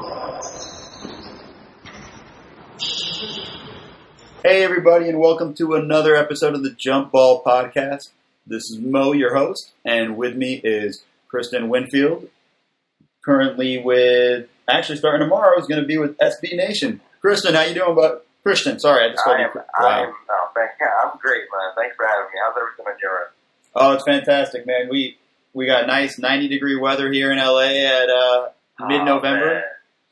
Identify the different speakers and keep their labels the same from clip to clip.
Speaker 1: Hey everybody, and welcome to another episode of the Jump Ball Podcast. This is Mo, your host, and with me is Kristen Winfield. Currently actually starting tomorrow, is going to be with SB Nation. Kristen, how you doing, bud? Christian, sorry, I just called you.
Speaker 2: I'm great, man. Thanks for having me. How's everything on your end?
Speaker 1: Oh, it's fantastic, man. We got nice 90-degree weather here in LA at mid-November.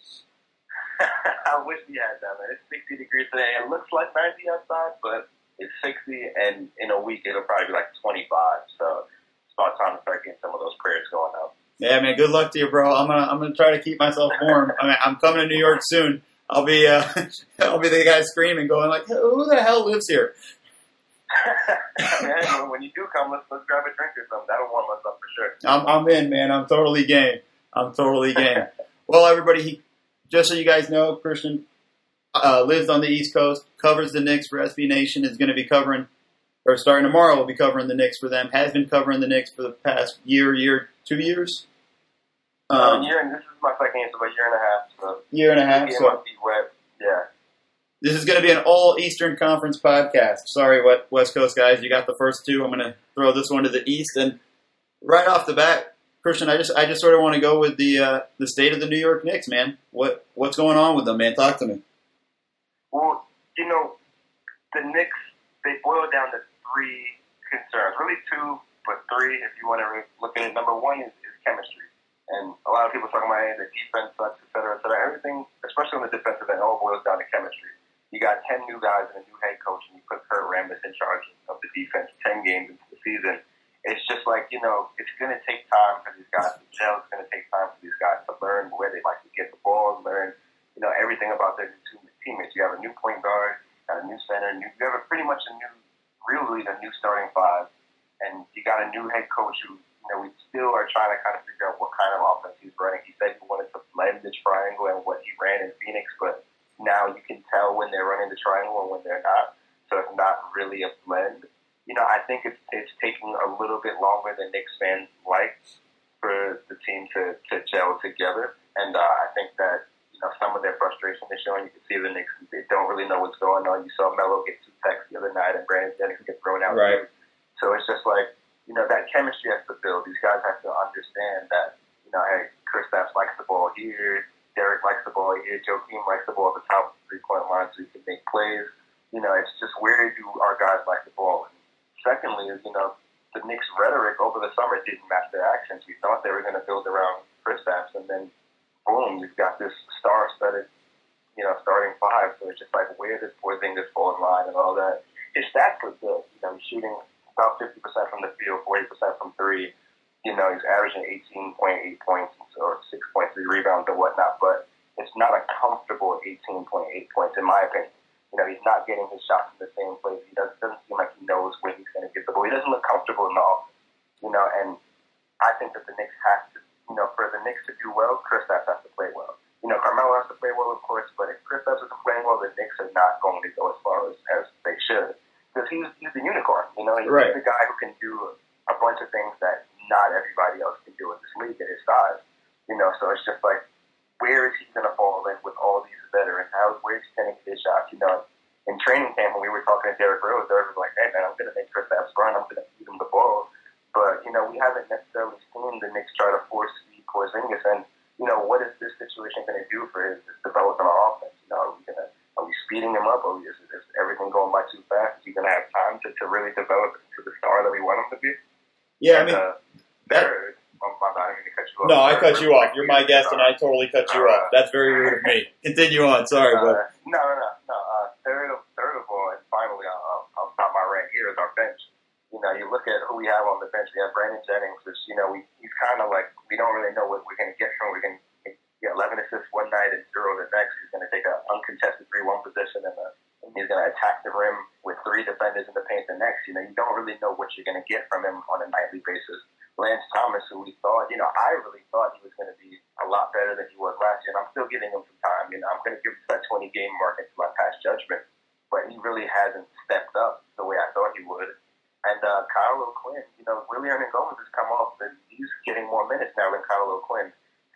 Speaker 2: I wish we had that, man. It's 60 degrees today. It looks like 90 outside, but it's 60, and in a week it'll probably be like 25. So it's about time to start getting some of those prayers going up.
Speaker 1: Yeah, man. Good luck to you, bro. I'm gonna try to keep myself warm. I'm coming to New York soon. I'll be the guy screaming, going like, "Who the hell lives here?"
Speaker 2: Man, when you do come, let's grab a drink or something. That'll warm us up for sure.
Speaker 1: I'm in, man. I'm totally game. Well, everybody, just so you guys know, Christian lives on the East Coast, covers the Knicks for SB Nation, is going to be covering, or starting tomorrow, will be covering the Knicks for them, has been covering the Knicks for the past year, 2 years.
Speaker 2: This is my second year, so about a year and a half. So
Speaker 1: year and a half. So
Speaker 2: my feet wet. Yeah.
Speaker 1: This is going to be an all Eastern Conference podcast. Sorry, West Coast guys, you got the first two. I'm going to throw this one to the East, and right off the bat, Christian, I just sort of want to go with the state of the New York Knicks, man. What's going on with them, man? Talk to me.
Speaker 2: Well, the Knicks, they boil down to three concerns. Really two, but three if you want to look at it. Number one is chemistry. And a lot of people talking about the defense sucks, et cetera, et cetera. Everything, especially on the defensive end, all boils down to chemistry. You got 10 new guys and a new head coach, and you put Kurt Rambis in charge of the defense 10 games into the season. It's just like, it's going to take time for these guys to gel. It's going to take time for these guys to learn where they like to get the ball, learn, everything about their teammates. You have a new point guard, a new center, you have pretty much a new starting five, and you got a new head coach who, we still are trying to kind of figure out what kind of offense he's running. He said he wanted to blend the triangle and what he ran in Phoenix, but now you can tell when they're running the triangle and when they're not. So it's not really a blend. I think it's taking a little bit longer than Knicks fans like for the team to gel together. And I think that, some of their frustration is showing. You can see the Knicks, they don't really know what's going on. You saw Melo get 2 texts the other night and Brandon Jennings get thrown out.
Speaker 1: Right.
Speaker 2: So it's just like, that chemistry has to build. These guys have to understand that, hey, Kristaps likes the ball here, Derek likes the ball here, Joakim likes the ball at the top of the three-point line so he can make plays. It's just where do our guys like the ball? And secondly is, the Knicks' rhetoric over the summer didn't match their actions. We thought they were going to build around Kristaps, and then, boom, you've got this star-studded, starting five. So it's just like, where does Porzingis fall in line and all that? His stats look good. He's shooting about 50% from the field, 40% from three. He's averaging 18.8 points or 6.3 rebounds and whatnot, but it's not a comfortable 18.8 points in my opinion. He's not getting his shots in the same place. He doesn't seem like he knows when he's going to get the ball. He doesn't look comfortable in the offense, and I think that the Knicks have to, for the Knicks to do well, Kristaps has to play well. Carmelo has to play well, of course, but if Kristaps isn't playing well, the Knicks are not going to go as far as they should. Because he's the unicorn, he's
Speaker 1: right.
Speaker 2: the guy who can do a bunch of things that not everybody else can do in this league at his size. So it's just like, where is he going to fall in with all these veterans? Where is he going to get his shots? In training camp when we were talking to Derrick Rose, Derrick was like, hey man, I'm going to make Kristaps run, I'm going to feed him the ball. But, we haven't necessarily seen the Knicks try to force feed Porzingis, and, what is this situation going to do for his development on offense? Are we speeding him up? Is everything going by too fast? Is he going to have time to really develop into the star that we want him to be?
Speaker 1: Yeah,
Speaker 2: and, I didn't mean to cut you off.
Speaker 1: No, I cut you off. You're my guest, and I totally cut you off. That's very rude of me. Continue on. Sorry, bro.
Speaker 2: No. Third of all, and finally, I'll stop my rant here, is our bench. You look at who we have on the bench. We have Brandon Jennings, which, he's kind of like, we don't really know what we're going to get from him. We're going to get 11 assists one night and 0 the next. He's going to take an uncontested 3-1 position, and he's going to attack the rim with 3 defenders in the paint the next. You don't really know what you're going to get from him on a nightly basis. Lance Thomas, who we thought, I really thought he was going to be a lot better than he was last year, and I'm still giving him some time. I'm going to give him that 20-game mark into my past judgment, but he really hasn't stepped up the way I thought he would. And Kyle O'Quinn, Willie Hernangomez has come off, and he's getting more minutes now than Kyle O'Quinn. So it's kind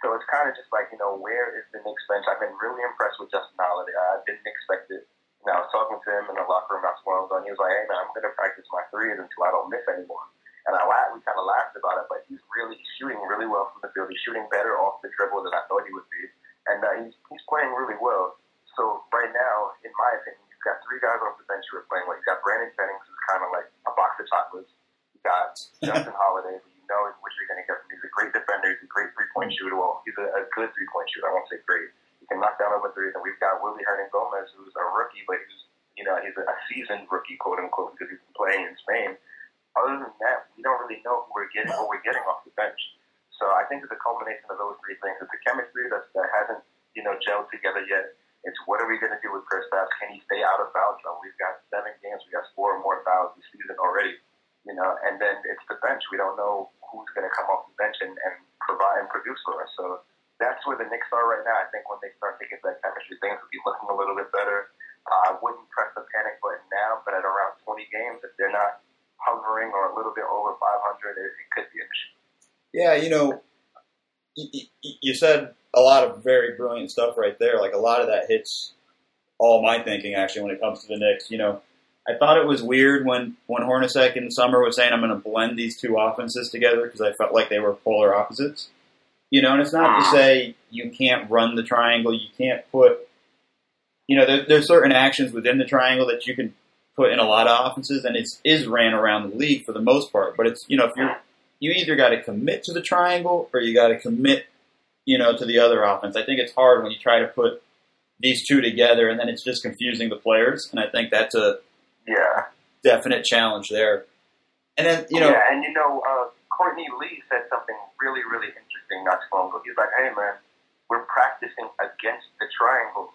Speaker 2: kind of just like, where is the Knicks bench? I've been really impressed with Justin Holiday. I didn't expect it. I was talking to him in the locker room after one and he was like, hey, man, I'm going to practice my threes until I don't miss anymore. And we kind of laughed about it, but he's shooting really well from the field. He's shooting better off the dribble than I thought he would be. And he's playing really well. So right now, in my opinion, you've got three guys off the bench who are playing well. You've got Brandon Jennings, who's kind of like a box of chocolates. You've got Justin Holiday, who you know what you're going to get from. He's a great defender. He's a great three-point shooter. Well, he's a good three-point shooter. I won't say great. He can knock down over threes. And we've got Willie Hernan-Gomez, who's a rookie, but he's a seasoned rookie, quote-unquote, because he's been playing in Spain. Other than that, we don't really know what we're getting off the bench. So I think it's a culmination of those three things. It's the chemistry that hasn't, gelled together yet. It's what are we going to do with Kristaps? Can he stay out of foul trouble? We've got 7 games. We got 4 more fouls this season already. And then it's the bench. We don't know who's going to come off the bench and provide and produce for us. So that's where the Knicks are right now. I think when they start to get that chemistry, things will be looking a little bit better. I wouldn't press the panic button now, but at around 20 games, if they're not hovering or a little bit over 500, it could be an issue.
Speaker 1: Yeah, you said a lot of very brilliant stuff right there. Like, a lot of that hits all my thinking, actually, when it comes to the Knicks. I thought it was weird when Hornacek in the summer was saying, I'm going to blend these two offenses together because I felt like they were polar opposites. And it's not to say you can't run the triangle. You can't put, there's certain actions within the triangle that you can put in a lot of offenses, and it is ran around the league for the most part. But it's, if you either got to commit to the triangle or you got to commit, to the other offense. I think it's hard when you try to put these two together, and then it's just confusing the players. And I think that's a definite challenge there. And then,
Speaker 2: Courtney Lee said something really, really interesting not too long ago. He's like, hey, man, we're practicing against the triangle.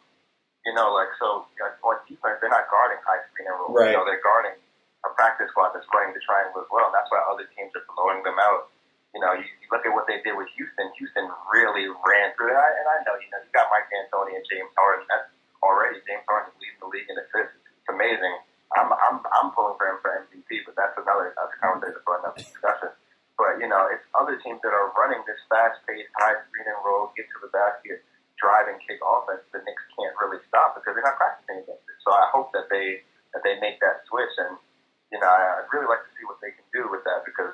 Speaker 2: On defense, they're not guarding high screen and roll.
Speaker 1: Right.
Speaker 2: They're guarding a practice squad that's playing the triangle as well. And that's why other teams are blowing them out. You look at what they did with Houston. Houston really ran through it. And I know, you got Mike D'Antoni and James Harden. That's already James Harden is leading the league in assists. It's amazing. I'm pulling for him for MVP, but that's a conversation for another discussion. But it's other teams that are running this fast-paced, high screen and roll, get to the basket, drive and kick offense. The Knicks can't really stop because they're not practicing against it. So I hope that they make that switch, and I'd really like to see what they can do with that because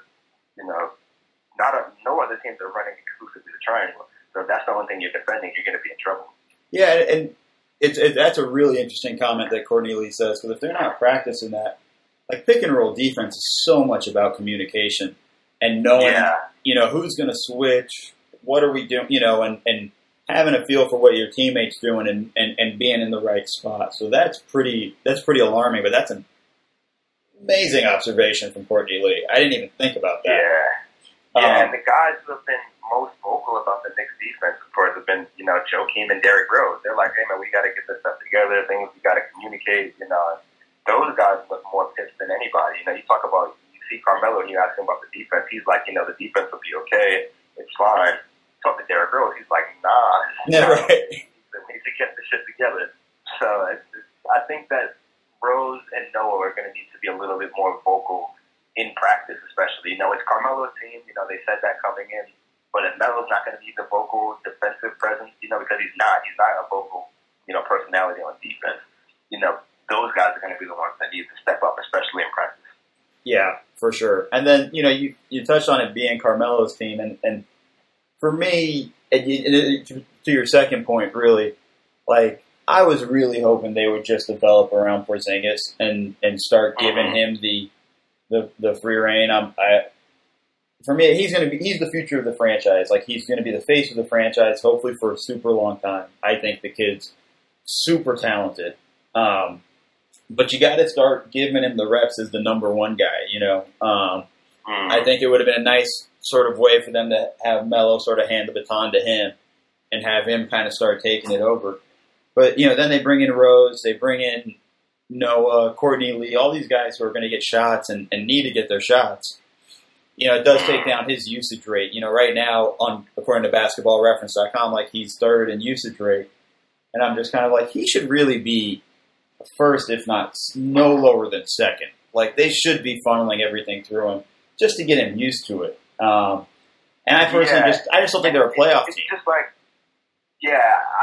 Speaker 2: no other teams are running exclusively the triangle. So if that's the only thing you're defending, you're going to be in trouble.
Speaker 1: Yeah, and that's a really interesting comment that Courtney Lee says, because if they're not practicing that, like, pick and roll defense is so much about communication and knowing, who's going to switch, what are we doing, and having a feel for what your teammate's doing and being in the right spot. So that's pretty alarming, but that's an amazing observation from Courtney Lee. I didn't even think about that.
Speaker 2: And the guys who have been most vocal about the Knicks defense, of course, have been, Joakim and Derrick Rose. They're like, hey, man, we got to get this stuff together. Things we got to communicate. Those guys look more pissed than anybody. You see Carmelo and you ask him about the defense. He's like, the defense will be okay. It's fine. Talk to Derrick Rose. He's like, nah.
Speaker 1: Yeah, right.
Speaker 2: We need to get this shit together. So I think that Rose and Noah are going to need to be a little bit more vocal in practice, especially. It's Carmelo's team. They said that coming in. But if Melo's not going to be the vocal defensive presence, because he's not a vocal, personality on defense, those guys are going to be the ones that need to step up, especially in practice.
Speaker 1: Yeah, for sure. And then, you touched on it being Carmelo's team, and for me, to your second point, really, like, I was really hoping they would just develop around Porzingis and start giving him the free reign. For me, he's the future of the franchise. Like, he's going to be the face of the franchise, hopefully for a super long time. I think the kid's super talented. But you got to start giving him the reps as the number one guy, I think it would have been a nice sort of way for them to have Melo sort of hand the baton to him and have him kind of start taking it over. But, then they bring in Rose, they bring in Noah, Courtney Lee, all these guys who are going to get shots and need to get their shots. It does take down his usage rate. Right now, according to basketballreference.com, like, he's third in usage rate. And I'm just kind of like, he should really be first, if not no lower than second. Like, they should be funneling everything through him just to get him used to it. And I personally I just don't think they're a playoff team.
Speaker 2: It's just like, Yeah,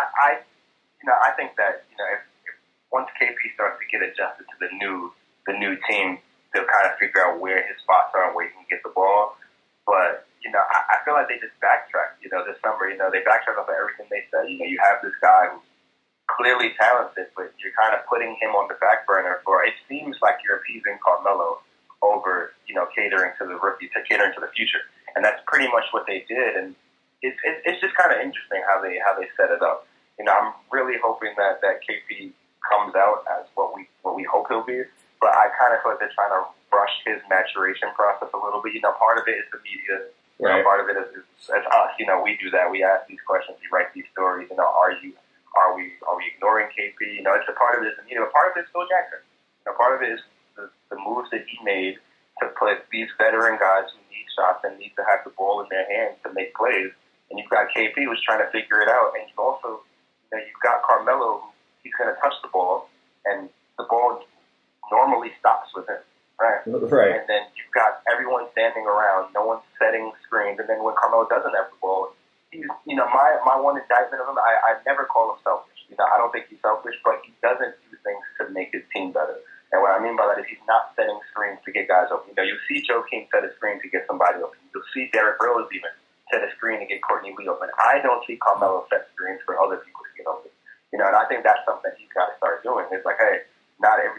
Speaker 2: I think that if once KP starts to get adjusted to the new team, they'll kind of figure out where his spots are and where he can get the ball. But I feel like they just backtracked. This summer, they backtracked off of everything they said. You have this guy who's clearly talented, but you're kind of putting him on the back burner for. It seems like you're appeasing Carmelo over catering to the rookie, to catering to the future, and that's pretty much what they did. And it's just kind of interesting how they set it up. I'm really hoping that KP comes out as what we hope he'll be, but I kind of feel like they're trying to rush his maturation process a little bit. Part of it is the media.
Speaker 1: Right.
Speaker 2: Part of it is us. We do that. We ask these questions. We write these stories. Are we ignoring KP? It's a part of it is the media. But part of it is Phil Jackson. Part of it is the moves that he made to put these veteran guys who need shots and need to have the ball in their hands to make plays. And you've got KP who's trying to figure it out, and you've also you've got Carmelo who he's going to touch the ball, and the ball normally stops with him, right?
Speaker 1: Right.
Speaker 2: And then you've got everyone standing around, no one's setting screens, and then when Carmelo doesn't have the ball, he's my one indictment of him. I never call him selfish. I don't think he's selfish, but he doesn't do things to make his team better. And what I mean by that is he's not setting screens to get guys open. You see Joe King set a screen to get somebody open. You'll see Derrick Rose even set a screen to get Courtney Lee open. I don't see Carmelo set screens for other people to get open. And I think that's something that he's got to start doing. It's like, hey, not every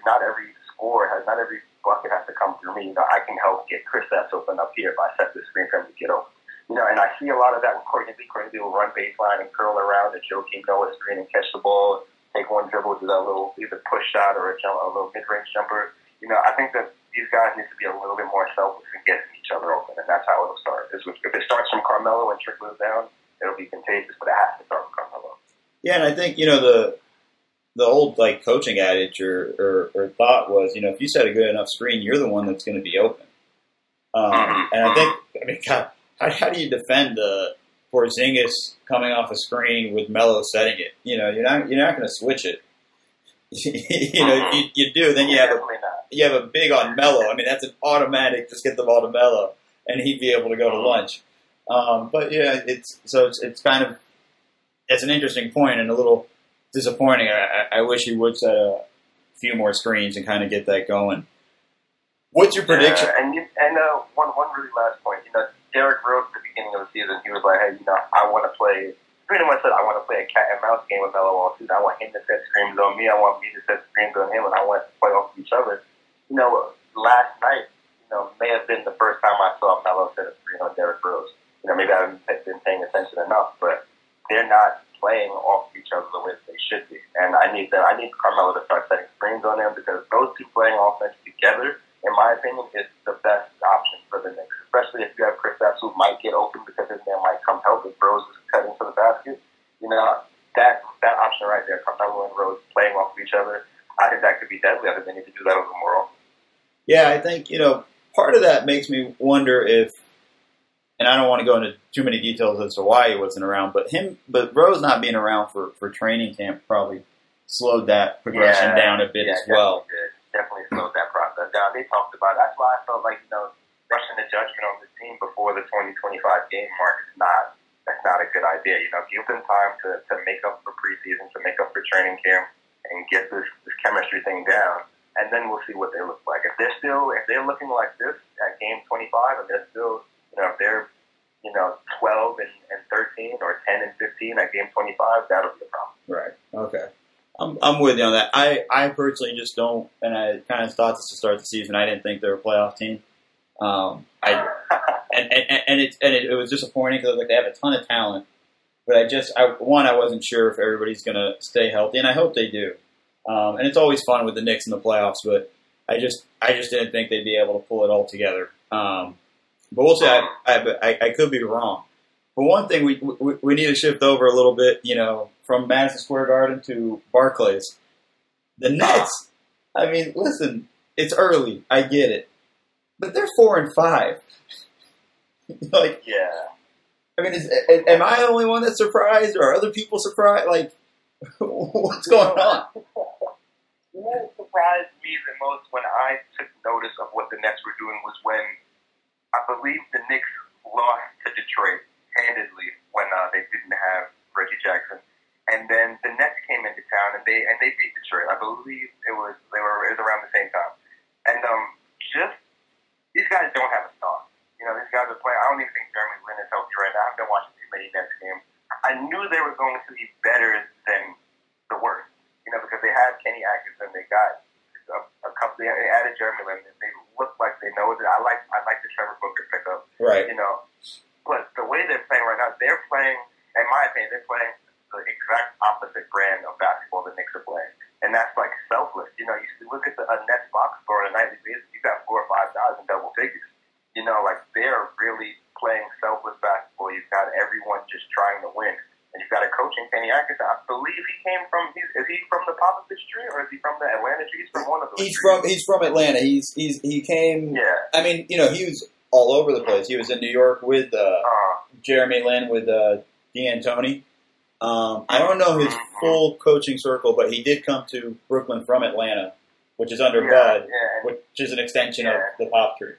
Speaker 2: bucket has to come through me. I can help get Chris Stapps open up here if I set the screen for him to get open. And I see a lot of that with Courtney Lee. Courtney Lee will run baseline and curl around and Joe King know a screen and catch the ball, take one dribble, do that little either push shot or a little mid-range jumper. I think that these guys need to be a little bit more selfless and getting each other open, and that's how it'll start. If it starts from Carmelo and trickles down, it'll be contagious, but it has to start with Carmelo.
Speaker 1: Yeah, and I think the old coaching adage or thought was if you set a good enough screen, you're the one that's going to be open. And I think God, how do you defend Porzingis coming off a screen with Melo setting it? You're not going to switch it. If you do, then you have a big on Melo. That's an automatic. Just get the ball to Melo, and he'd be able to go to lunch. But yeah, it's kind of it's an interesting point and a little disappointing. I wish he would set a few more screens and kind of get that going. What's your prediction?
Speaker 2: And one really last point. Derrick Rose at the beginning of the season, he was like, hey, I want to play. Pretty much said, I want to play a cat and mouse game with Melo all season. I want him to set screens on me. I want me to set screens on him, and I want to play off each other. Last night, may have been the first time I saw Melo set a screen on Derrick Rose. Maybe I haven't been paying attention enough, but they're not playing off each other the way that they should be. And I need Carmelo to start setting screens on them because those two playing offense together, in my opinion, is the best option for the Knicks. Especially if you have Chris Stapps who might get open because his man might come help if Rose is cutting to the basket. That option right there, Carmelo and Rose playing off of each other, I think that could be deadly. I think they need to do that over more often.
Speaker 1: Yeah, I think, part of that makes me wonder if, and I don't want to go into too many details as to why he wasn't around, but Rose not being around for training camp probably slowed that progression down a bit as well.
Speaker 2: Definitely slowed that process down. They talked about it. That's why I felt like, rushing the judgment on this team before the 2025 game mark is that's not a good idea. Give them time to make up for preseason, to make up for training camp, and get this chemistry thing down, and then we'll see what they look like. If they're looking like this at game 25, and they're still, if they're 12 and 13 or 10 and 15 at game 25, that'll be a problem.
Speaker 1: Right. Okay. I'm with you on that. I personally just don't, and I kind of thought this to start the season. I didn't think they were a playoff team. It was disappointing because they have a ton of talent, but I wasn't sure if everybody's going to stay healthy, and I hope they do. And it's always fun with the Knicks in the playoffs, but I just didn't think they'd be able to pull it all together. But we'll see. I could be wrong. But one thing we need to shift over a little bit, from Madison Square Garden to Barclays. The Nets. Listen, it's early. I get it. But they're 4-5.
Speaker 2: Yeah.
Speaker 1: Am I the only one that's surprised, or are other people surprised? What's going on?
Speaker 2: What surprised me the most when I took notice of what the Nets were doing was when I believe the Knicks lost to Detroit handedly when they didn't have Reggie Jackson. And then the Nets came into town and they beat Detroit. I believe it was around the same time. And just these guys don't have a star. You know, these guys are playing. I don't even think Jeremy Lin is healthy right now. I've been watching too many Nets games. I knew they were going to be better than the worst. You know, because they had Kenny Atkinson, they got a couple. They added Jeremy Lin. They look like they know that. I like the Trevor Booker pickup.
Speaker 1: Right.
Speaker 2: You know, but the way they're playing right now, they're playing. In my opinion, they're playing the exact opposite brand of basketball the Knicks are playing, and that's like selfless. You know, you look at a Nets box score on a nightly basis, you got 4 or 5 guys in double figures. You know, like they're really playing selfless basketball. You've got everyone just trying to win, and you've got a coach in Kenny Atkinson. I believe he came from. Is he from the Popovich tree or is he from the Atlanta tree? He's from one of those.
Speaker 1: He's from Atlanta. He came.
Speaker 2: Yeah.
Speaker 1: I mean, you know, he was all over the place. He was in New York with Jeremy Lin, with D'Antoni. I don't know his full coaching circle, but he did come to Brooklyn from Atlanta, which is under Bud, which is an extension of the Pop tree.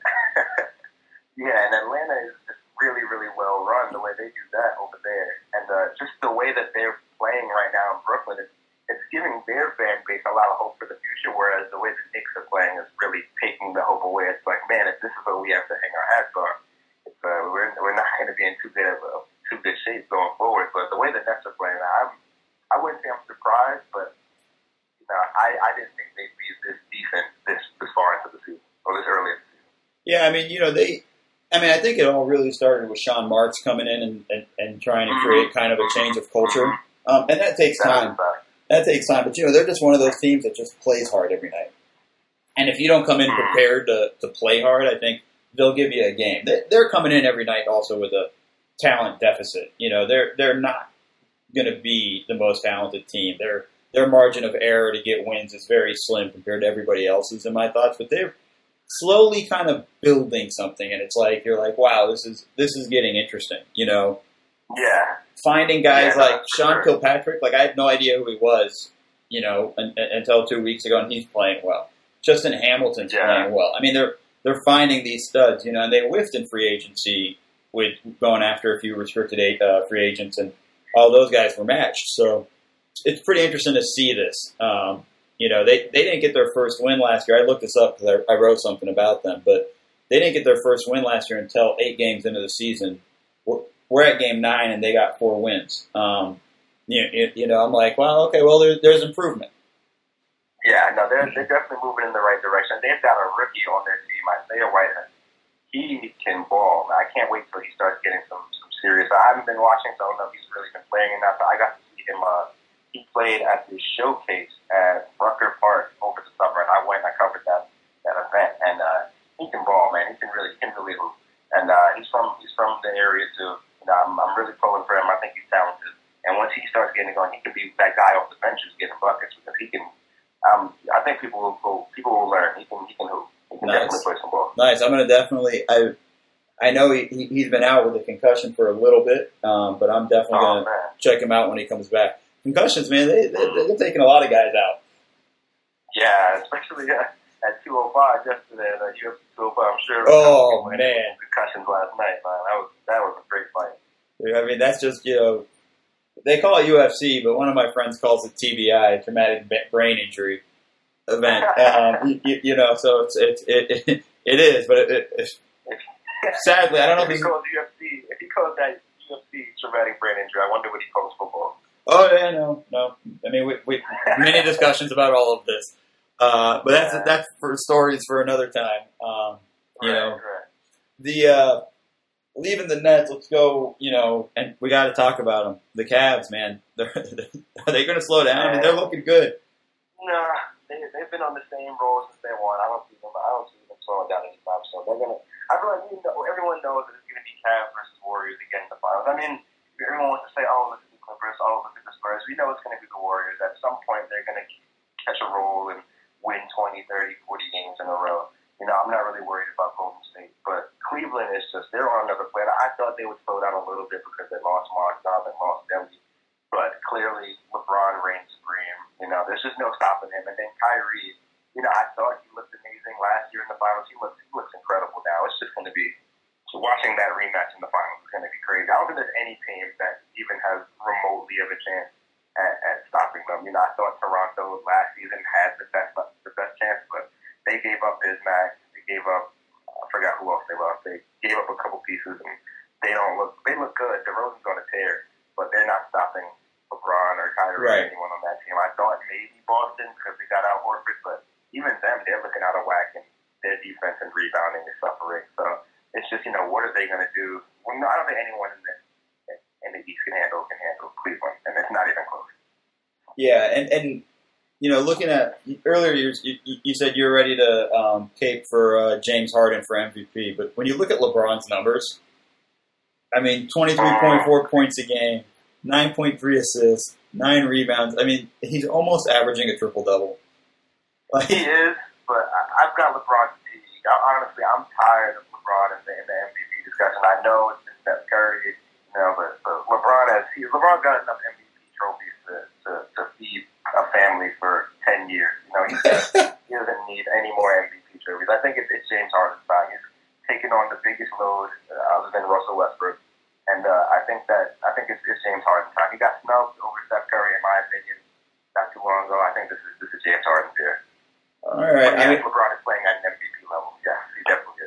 Speaker 2: Yeah, and Atlanta is just really, really well run the way they do that over there. And just the way that they're playing right now in Brooklyn, it's giving their fan base a lot of hope for the future, whereas the way the Knicks are playing is really taking the hope away. It's like, man, if this is what we have to hang our hats on, we're not going to be in too good shape going forward. But the way the Nets are playing, I wouldn't say I'm surprised, but you know, I didn't think they'd be this decent this far into the season or this early in the season.
Speaker 1: Yeah, I mean, you know, I think it all really started with Sean Marks coming in and trying to create kind of a change of culture, and that takes time. That takes time, but you know, they're just one of those teams that just plays hard every night. And if you don't come in prepared to play hard, I think they'll give you a game. They're coming in every night also with a talent deficit. You know, they're not going to be the most talented team. Their margin of error to get wins is very slim compared to everybody else's, in my thoughts. But they're slowly kind of building something, and it's like you're like, wow, this is getting interesting. You know,
Speaker 2: yeah.
Speaker 1: Finding guys like Sean Kilpatrick, like I had no idea who he was, you know, until 2 weeks ago, and he's playing well. Justin Hamilton's playing well. I mean, they're finding these studs, you know, and they whiffed in free agency with going after a few restricted free agents, and all those guys were matched. So it's pretty interesting to see this. You know, they didn't get their first win last year. I looked this up because I wrote something about them, but they didn't get their first win last year until 8 games into the season. We're at game 9, and they got 4 wins. You know, I'm like, well, okay, well, there's improvement.
Speaker 2: Yeah, no, they're definitely moving in the right direction. They've got a rookie on their team, Isaiah Whitehead. He can ball. I can't wait till he starts getting some serious. I haven't been watching, so I don't know if he's really been playing enough. But I got to see him. He played at the showcase at Rucker Park over the summer, and I went and I covered that event. And he can ball, man. He can really hoop. And he's from the area too. You know, I'm really pulling for him. I think he's talented. And once he starts getting going, he can be that guy off the bench who's getting buckets because he can. I think people will learn. He can hoop. He can definitely play some ball.
Speaker 1: Nice. I'm going to definitely. I know he's been out with a concussion for a little bit, but I'm definitely going to check him out when he comes back. Concussions, man, they're taking a lot of guys out.
Speaker 2: Yeah, especially at 205 yesterday at UFC 205. I'm sure.
Speaker 1: Oh man,
Speaker 2: concussions last night, man. That was a great fight.
Speaker 1: I mean, that's just, you know, they call it UFC, but one of my friends calls it TBI, traumatic brain injury event. You know, so it is, but sadly, I don't know if he
Speaker 2: calls UFC. If he calls that UFC traumatic brain injury, I wonder what he calls football.
Speaker 1: Oh yeah, no. I mean, we many discussions about all of this, but that's for stories for another time. You know, the leaving the Nets. Let's go. You know, and we got to talk about them. The Cavs, man. Are they going to slow down? I mean, they're looking good.
Speaker 2: Nah, they've been on the same roll since they won. I don't see them slowing down anytime soon. They're gonna. I feel like everyone knows that it's going to be Cavs versus Warriors again in the finals. I mean, everyone wants to say, "Oh, look at the Clippers. Oh, look at the Spurs." We know it's going to be the Warriors. At some point, they're going to catch a roll and win 20, 30, 40 games in a row. You know, I'm not really worried about Golden State, but Cleveland is they're on another planet. I thought they would slow down a little bit because they lost Markov and lost Dempsey, but clearly LeBron reigns supreme. You know, there's just no stopping him. And then Kyrie, you know, I thought he looked amazing last year in the finals. He looks incredible now. It's just going to be watching that rematch in the finals is going to be crazy. I don't think there's any team that even has remotely a chance at stopping them. I thought Toronto last season had the best chance, but they gave up Bismack. They gave up, I forgot who else they lost. They gave up a couple pieces, and they look good. DeRozan's on a tear, but they're not stopping LeBron or Kyrie or anyone on that team. I thought maybe Boston because they got out Horford, but even them, they're looking out of whack, and their defense and rebounding is suffering. So it's just, what are they going to do? Well, no, I don't think anyone in the East can handle Cleveland, and it's not even close.
Speaker 1: Yeah, and looking at earlier, you said you were ready to cape for James Harden for MVP, but when you look at LeBron's numbers, 23.4 points a game, 9.3 assists, 9 rebounds. He's almost averaging a triple-double.
Speaker 2: He is, but I've got LeBron fatigue. Honestly, I'm tired of LeBron in the MVP discussion. I know it's Steph Curry, but LeBron's got enough MVP trophies to feed a family for 10 years. He doesn't need any more MVP trophies. I think it's James Harden's time. He's taken on the biggest load other than Russell Westbrook. And I think it's James Harden's time. He got snubbed over Steph Curry, in my opinion, not too long ago. I think this is James Harden's year.
Speaker 1: All right.
Speaker 2: LeBron is playing at an MVP level. Yeah, he definitely is.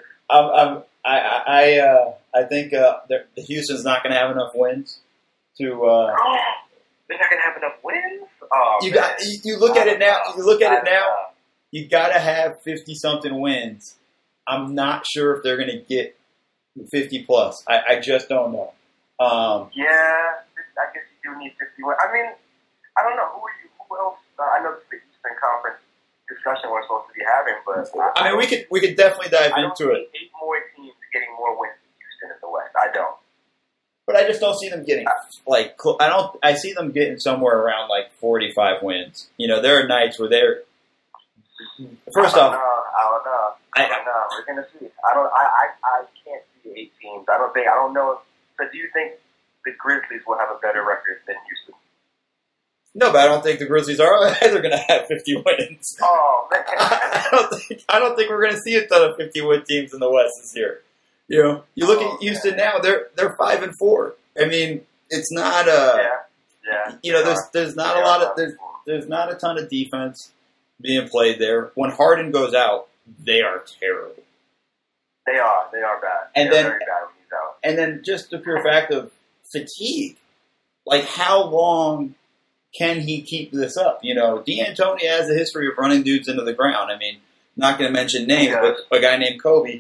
Speaker 1: I think Houston's not going to have enough wins to.
Speaker 2: They're not going to have enough wins. Oh,
Speaker 1: you look at it now. You look at it now. You got to have 50-something wins. I'm not sure if they're going to get 50 plus. I just don't know.
Speaker 2: Yeah, I guess you do need 50. I don't know who else. I know the Eastern Conference discussion we're supposed to be having, but
Speaker 1: we could definitely dive into it.
Speaker 2: 8 more teams getting more wins than Houston in the West. I don't.
Speaker 1: But I just don't see them getting I see them getting somewhere around 45 wins. There are nights where they're. First off,
Speaker 2: I don't know. We're gonna see. I can't see 8 teams. I don't know. So do you think the Grizzlies will have a better record than Houston?
Speaker 1: No, but I don't think the Grizzlies are either going to have 50 wins.
Speaker 2: Oh man,
Speaker 1: I don't think we're going to see a ton of 50-win teams in the West this year. You look at Houston now; they're 5-4. It's not there's not a lot of there's not a ton of defense being played there. When Harden goes out, they are terrible.
Speaker 2: They are bad.
Speaker 1: And
Speaker 2: they're very bad when he's out.
Speaker 1: And then just the pure fact of fatigue, how long can he keep this up? D'Antoni has a history of running dudes into the ground. Not going to mention names, but a guy named Kobe,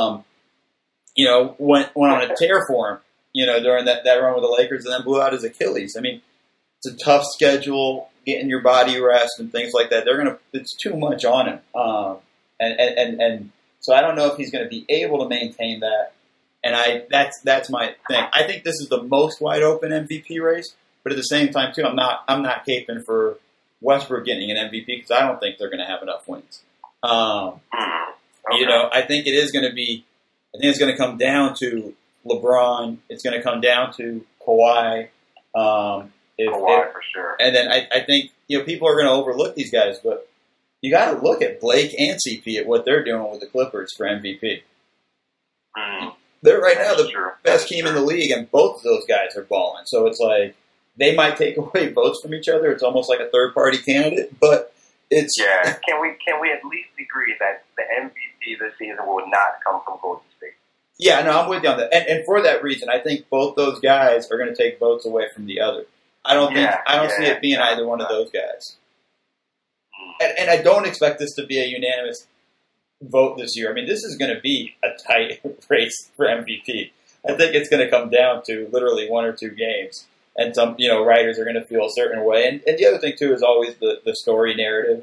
Speaker 1: went on a tear for him, during that run with the Lakers and then blew out his Achilles. It's a tough schedule, getting your body rest and things like that. It's too much on him. And so I don't know if he's going to be able to maintain that. And that's my thing. I think this is the most wide open MVP race. But at the same time, too, I'm not caping for Westbrook getting an MVP because I don't think they're going to have enough wins. Okay. I think it is going to be. I think it's going to come down to LeBron. It's going to come down to Kawhi.
Speaker 2: Kawhi for sure.
Speaker 1: And then I think people are going to overlook these guys, but you got to look at Blake and CP at what they're doing with the Clippers for MVP. They're right now the best team in the league, and both of those guys are balling. So it's they might take away votes from each other. It's almost like a third-party candidate, but it's...
Speaker 2: Yeah, can we at least agree that the MVP this season will not come from Golden State?
Speaker 1: Yeah, no, I'm with you on that. And for that reason, I think both those guys are going to take votes away from the other. I don't see it being either one of those guys. And I don't expect this to be a unanimous vote this year. This is going to be a tight race for MVP. I think it's going to come down to literally 1 or 2 games. And some, writers are going to feel a certain way. And the other thing, too, is always the story narrative.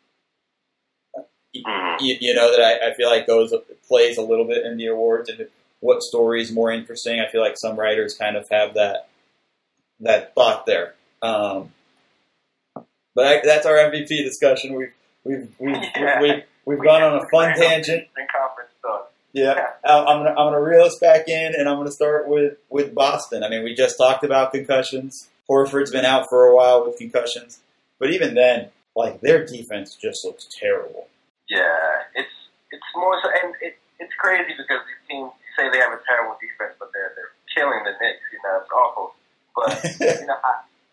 Speaker 1: That I feel like plays a little bit in the awards and what story is more interesting. I feel like some writers kind of have that thought there. But that's our MVP discussion. We've gone on a fun tangent. Yeah, I'm gonna reel us back in, and I'm gonna start with Boston. We just talked about concussions. Horford's been out for a while with concussions, but even then, their defense just looks terrible.
Speaker 2: Yeah, it's more so, and it's crazy because these teams say they have a terrible defense, but they're killing the Knicks. It's awful. But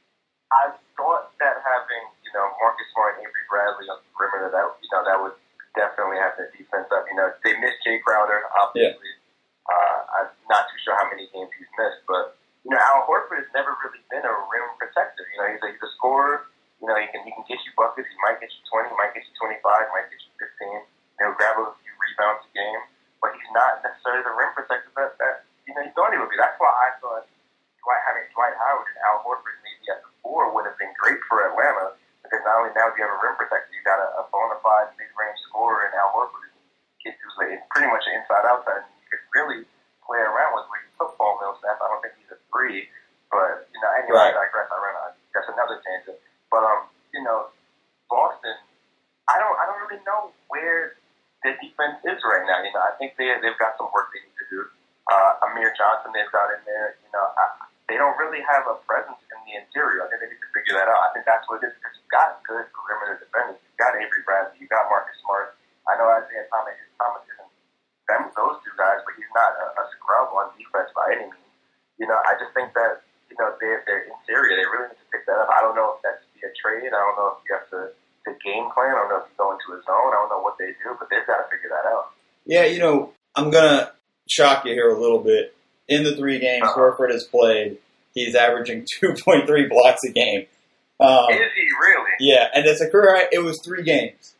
Speaker 2: I thought that having, Marcus Smart and Avery Bradley on the perimeter, that would definitely have the defense up. They missed Jay Crowder, obviously. I'm not too sure how many games he's missed, but, Al Horford has never really been a rim protector. He's a scorer. He can get you buckets. He might get you 20, might get you 25, might get you 15. He'll grab a few rebounds a game, but he's not necessarily the rim protector that he thought he would be. That's why I thought having Dwight Howard and Al Horford maybe at the 4 would have been great for Atlanta, because not only now do you have a rim protector, you got a bona fide mid-range scorer in Al Horford, who's pretty much an inside-outside, and you could really play around with where you put Paul Millsap. I don't think he's a 3, but anyway, right. I digress. That's another tangent. But Boston, I don't really know where their defense is right now. I think they've got some work they need to do. Amir Johnson they've got in there. They don't really have a presence in the interior. I think they need to figure that out. I think that's what it is, because you've got good perimeter defenders. You've got Avery Bradley. You've got Marcus Smart. I know Isaiah Thomas isn't those two guys, but he's not a scrub on defense by any means. I just think that their interior, they really need to pick that up. I don't know if that's via trade. I don't know if you have to game plan. I don't know if you go into a zone. I don't know what they do, but they've got to figure that out.
Speaker 1: Yeah, I'm gonna shock you here a little bit. In the 3 games Horford has played, he's averaging 2.3 blocks a game.
Speaker 2: Is he really?
Speaker 1: Yeah, and it's a career. It was 3 games.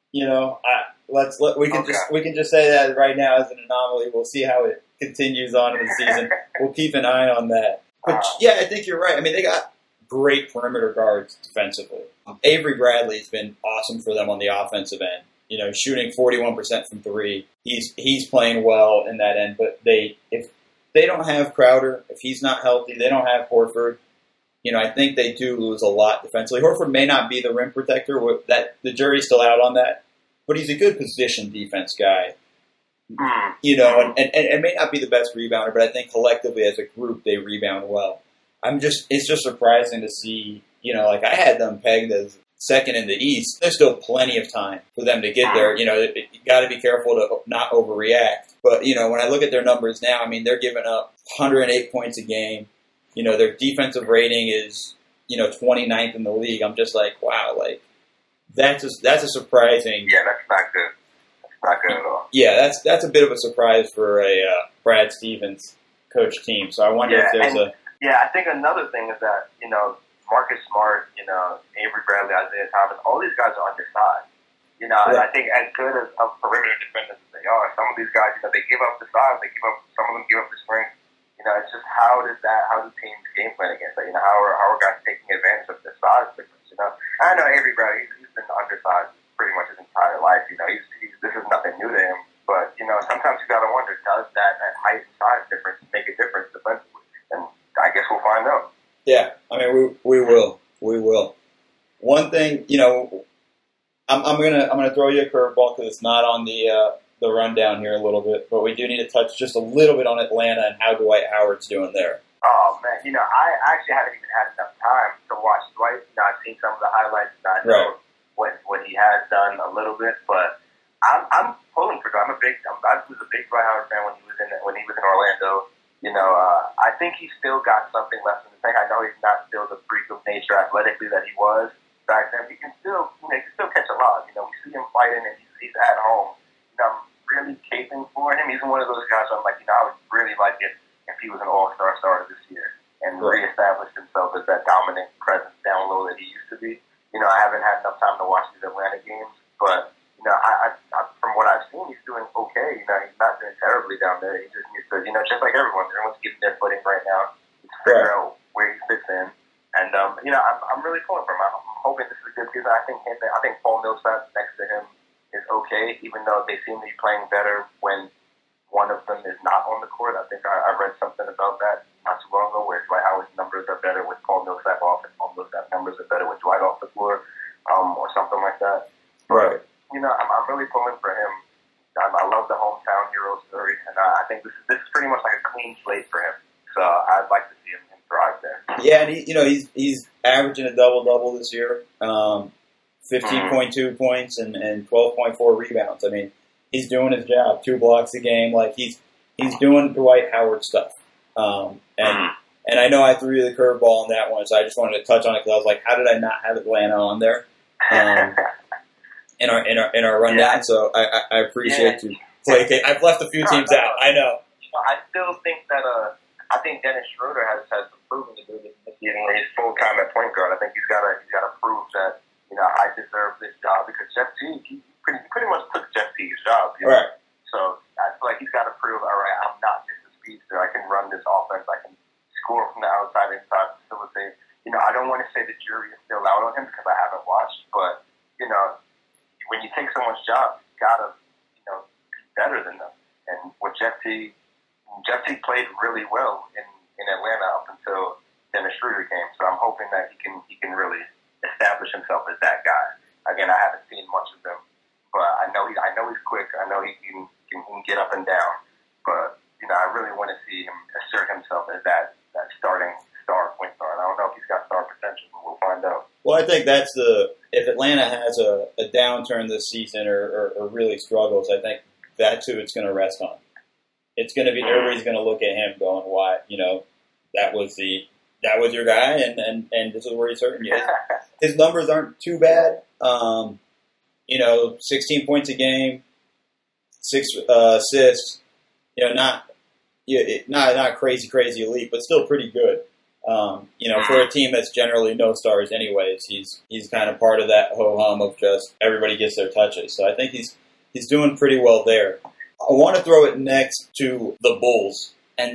Speaker 1: We can just say that right now as an anomaly. We'll see how it continues on in the season. We'll keep an eye on that. But yeah, I think you're right. I mean, they got great perimeter guards defensively. Avery Bradley has been awesome for them on the offensive end. Shooting 41% from 3. He's playing well in that end. But if they don't have Crowder, if he's not healthy, they don't have Horford. I think they do lose a lot defensively. Horford may not be the rim protector. The jury's still out on that. But he's a good position defense guy. And may not be the best rebounder, but I think collectively as a group they rebound well. It's just surprising to see, I had them pegged as second in the East. There's still plenty of time for them to get there. You got to be careful to not overreact. But, when I look at their numbers now, I mean, they're giving up 108 points a game. Their defensive rating is, 29th in the league. I'm just like, wow, that's a surprising.
Speaker 2: Yeah, that's not good. Not good at all.
Speaker 1: Yeah, that's a bit of a surprise for a Brad Stevens coach team. So I wonder if there's
Speaker 2: Yeah, I think another thing is that, Marcus Smart, Avery Bradley, Isaiah Thomas, all these guys are undersized. And I think as good as perimeter defenders as they are, some of these guys, they give up the size, some of them give up the strength. It's just how do teams game plan against that? How are guys taking advantage of the size difference? I know Avery Bradley, he's been undersized pretty much his entire life. This is nothing new to him. But, sometimes you got to wonder, does that height and size difference make a difference defensively? And I guess we'll find out.
Speaker 1: Yeah, I mean, we will. One thing, I'm gonna throw you a curveball because it's not on the rundown here a little bit, but we do need to touch just a little bit on Atlanta and how Dwight Howard's doing there.
Speaker 2: Oh man, I actually haven't even had enough time to watch Dwight. I've seen some of the highlights. I know what he has done a little bit, but I'm pulling for Dwight. I was a big Dwight Howard fan when he was in Orlando. I think he's still got something left in the tank. I know he's not still the freak of nature athletically that he was back then. He can still, he can still catch a lot. We see him fighting, and he's at home. I'm really caping for him. He's one of those guys where I'm like, I would really like it if he was an all-star starter this year and reestablished himself as that dominant presence down low that he used to be. I haven't had enough time to watch these Atlanta games, but I from what I've seen, he's doing okay. He's not doing terribly down there. He just needs to, just like everyone's getting their footing right now. He's figuring out where he fits in, and I'm really pulling for him. I'm hoping this is a good season. I think Paul Millsap next to him is okay, even though they seem to be playing better when one of them is not on the court. I think I read something about that not too long ago, where Dwight Howard's numbers are better with Paul Millsap off, and Paul Millsap's numbers are better with Dwight off the floor, or something like that.
Speaker 1: Right.
Speaker 2: I'm really pulling for him. I love the hometown hero story, and I think this is pretty much like a clean slate for him. So I'd like to see him thrive there.
Speaker 1: Yeah, and he's averaging a double-double this year, 15.2 points and 12.4 rebounds. I mean, he's doing his job, 2 blocks a game. Like he's doing Dwight Howard stuff. And And I know I threw you the curveball on that one, so I just wanted to touch on it because I was like, how did I not have Atlanta on there in our rundown?
Speaker 2: Yeah.
Speaker 1: So I appreciate you. I've left a few teams out. I know.
Speaker 2: I still think that I think Dennis Schroeder has some proving to do this season when he's full time at point guard. I think he's got to prove that I deserve this job because Jeff Teague he pretty much took Jeff Teague's job.
Speaker 1: Right.
Speaker 2: So I feel like he's got to prove, all right, I'm not just a speedster. I can run this offense. I can score from the outside, inside, facilitate. I don't want to say the jury is still out on him because I haven't watched, but when you take someone's job, you gotta be better than them. And with Jeff Teague played really well in Atlanta up until Dennis Schroeder came. So I'm hoping that he can really establish himself as that guy. Again, I haven't seen much of him, but I know he's quick. I know he can get up and down. But I really want to see him assert himself as that starting star point guard. I don't know if he's got star potential, but we'll find out.
Speaker 1: Well, I think that's if Atlanta has a downturn this season or really struggles, I think that's who it's going to rest on. It's going to be everybody's going to look at him going, "Why? That was your guy, and this is where he's hurting you." His numbers aren't too bad. 16 points a game, 6 assists. Not crazy elite, but still pretty good. For a team that's generally no stars anyways, he's kind of part of that ho-hum of just everybody gets their touches. So I think he's doing pretty well there. I want to throw it next to the Bulls, and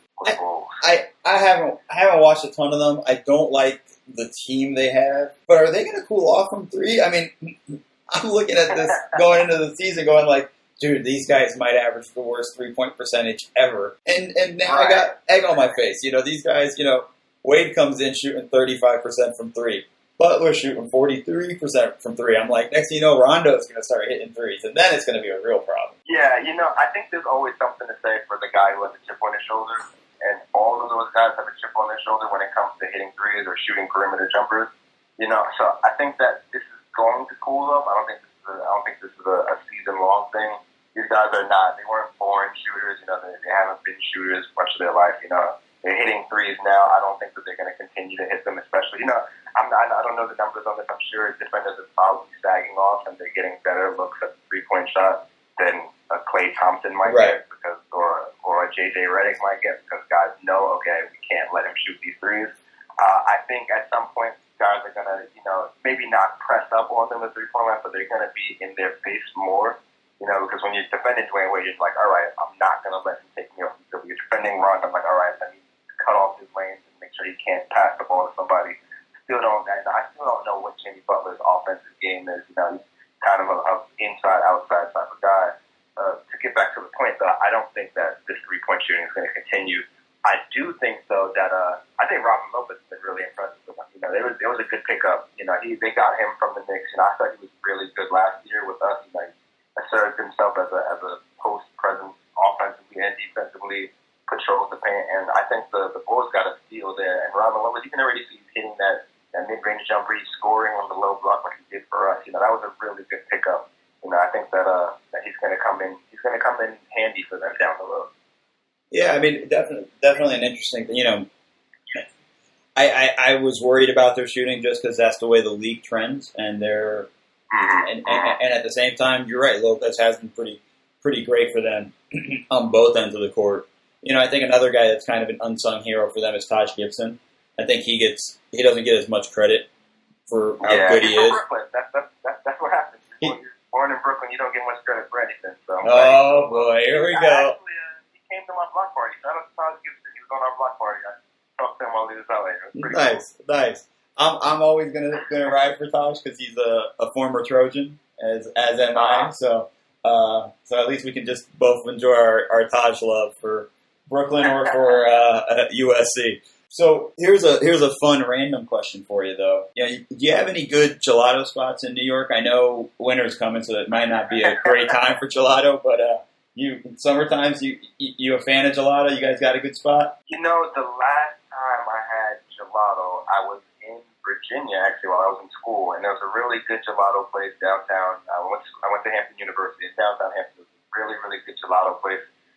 Speaker 1: I haven't watched a ton of them. I don't like the team they have, but are they going to cool off from three? I mean, I'm looking at this going into the season, going like, dude, these guys might average the worst 3-point percentage ever, and now I got egg on my face. These guys, Wade comes in shooting 35% from three. Butler shooting 43% from three. I'm like, next thing you know, Rondo's going to start hitting threes, and then it's going to be a real problem.
Speaker 2: Yeah, I think there's always something to say for the guy who has a chip on his shoulder, and all of those guys have a chip on their shoulder when it comes to hitting threes or shooting perimeter jumpers. So I think that this is going to cool up. I don't think this is a season-long thing. These guys are not. They weren't born shooters. They haven't been shooters much of their life. They're hitting threes now. I don't think that they're going to continue to hit them, especially. I don't know the numbers on this. I'm sure defenders are probably sagging off and they're getting better looks at the three-point shot than a Klay Thompson might get or a JJ Redick might get because guys know, okay, we can't let him shoot these threes. I think at some point guys are going to, maybe not press up on them at three-point line, but they're going to be in their face more. Because when you're defending Dwayne Wade, you're like, all right, I'm not going to let him take me off. So when you're defending Ron, I'm like, all right, let me cut off his lanes and make sure he can't pass the ball to somebody. I still don't know what Jimmy Butler's offensive game is. He's kind of a inside-outside type of guy. To get back to the point, though, I don't think that this three-point shooting is going to continue. I do think, though, that I think Robin Lopez has been really impressive. It was a good pickup. They got him from the Knicks. I thought he was really good last year with us. He asserted himself as a post presence offensively and defensively, controls the paint, and I think the Bulls got a steal there. And Robin Lopez, you can already see he's hitting that mid-range jumper. He's scoring on the low block like he did for us. That was a really good pickup. I think that he's going to come in. He's going to come in handy for them down the road.
Speaker 1: Yeah, I mean, definitely an interesting thing. I was worried about their shooting just because that's the way the league trends, and they're and at the same time, you're right. Lopez has been pretty great for them on both ends of the court. I think another guy that's kind of an unsung hero for them is Taj Gibson. I think he doesn't get as much credit for how good he is.
Speaker 2: Brooklyn. That's what happens. When you're born in Brooklyn, you don't get much credit for anything. So
Speaker 1: oh boy, here we go.
Speaker 2: Actually, he came to my block party. Shout out to Taj Gibson. He was on our block party. I talked to him while he was out there. It was pretty
Speaker 1: nice. I'm always gonna ride for Taj because he's a former Trojan, as am I. So at least we can just both enjoy our Taj love for Brooklyn or for USC. So here's a fun random question for you though. Do you have any good gelato spots in New York? I know winter's coming, so it might not be a great time for gelato, but summertimes you a fan of gelato? You guys got a good spot?
Speaker 2: The last time I had gelato, I was in Virginia actually while I was in school, and there was a really good gelato place downtown. I went to Hampton University, and downtown Hampton was a really, really good gelato place.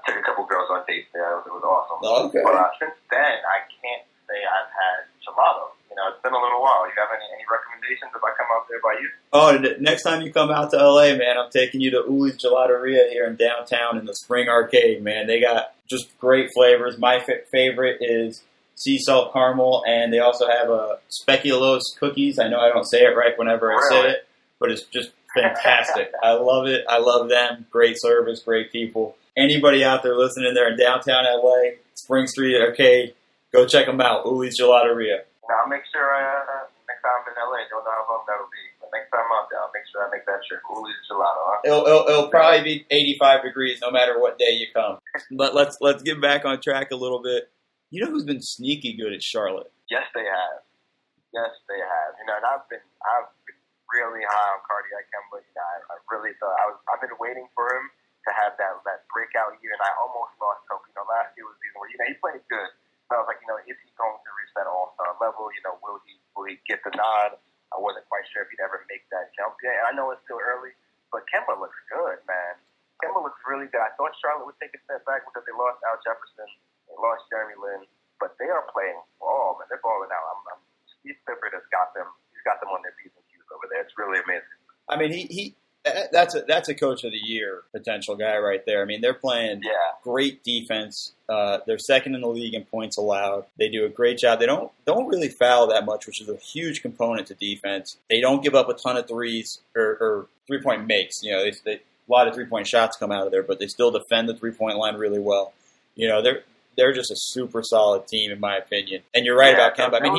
Speaker 2: took a couple girls on dates there. It was awesome.
Speaker 1: Okay.
Speaker 2: But since then, I can't say I've had gelato. It's been a little while. You have any recommendations if I come out there by you?
Speaker 1: Oh, next time you come out to LA, man, I'm taking you to Uli's Gelateria here in downtown in the Spring Arcade, man. They got just great flavors. My favorite is sea salt caramel, and they also have speculoos cookies. I know I don't say it right whenever I say it, but it's just fantastic. I love it. I love them. Great service, great people. Anybody out there listening there in downtown LA, Spring Street Arcade, go check them out, Uli's Gelateria.
Speaker 2: Now, I'll make sure next time I'm in LA, don't know how long that'll be. But next time I'm out there, I'll make sure I make that trip. Uli's Gelato. Huh?
Speaker 1: It'll probably be 85 degrees no matter what day you come. But let's get back on track a little bit. You know who's been sneaky good at Charlotte?
Speaker 2: Yes, they have. And I've been really high on Cardiac Kemba. I really thought I've been waiting for him to have that breakout year, and I almost lost hope. Last year was the season where he played good. So I was like, is he going to reach that all-star level? Will he get the nod? I wasn't quite sure if he'd ever make that jump yet. And I know it's still early, but Kemba looks good, man. Kemba looks really good. I thought Charlotte would take a step back because they lost Al Jefferson, they lost Jeremy Lin, but they are playing ball, man. They're balling out. Steve Clifford has got them. He's got them on their P's and Q's over there. It's really amazing.
Speaker 1: I mean, that's a coach of the year potential guy right there. I mean, they're playing great defense. They're second in the league in points allowed. They do a great job. They don't really foul that much, which is a huge component to defense. They don't give up a ton of threes or 3-point makes. A lot of 3-point shots come out of there, but they still defend the 3-point line really well. They're just a super solid team in my opinion. And you're right about Kemba. I mean,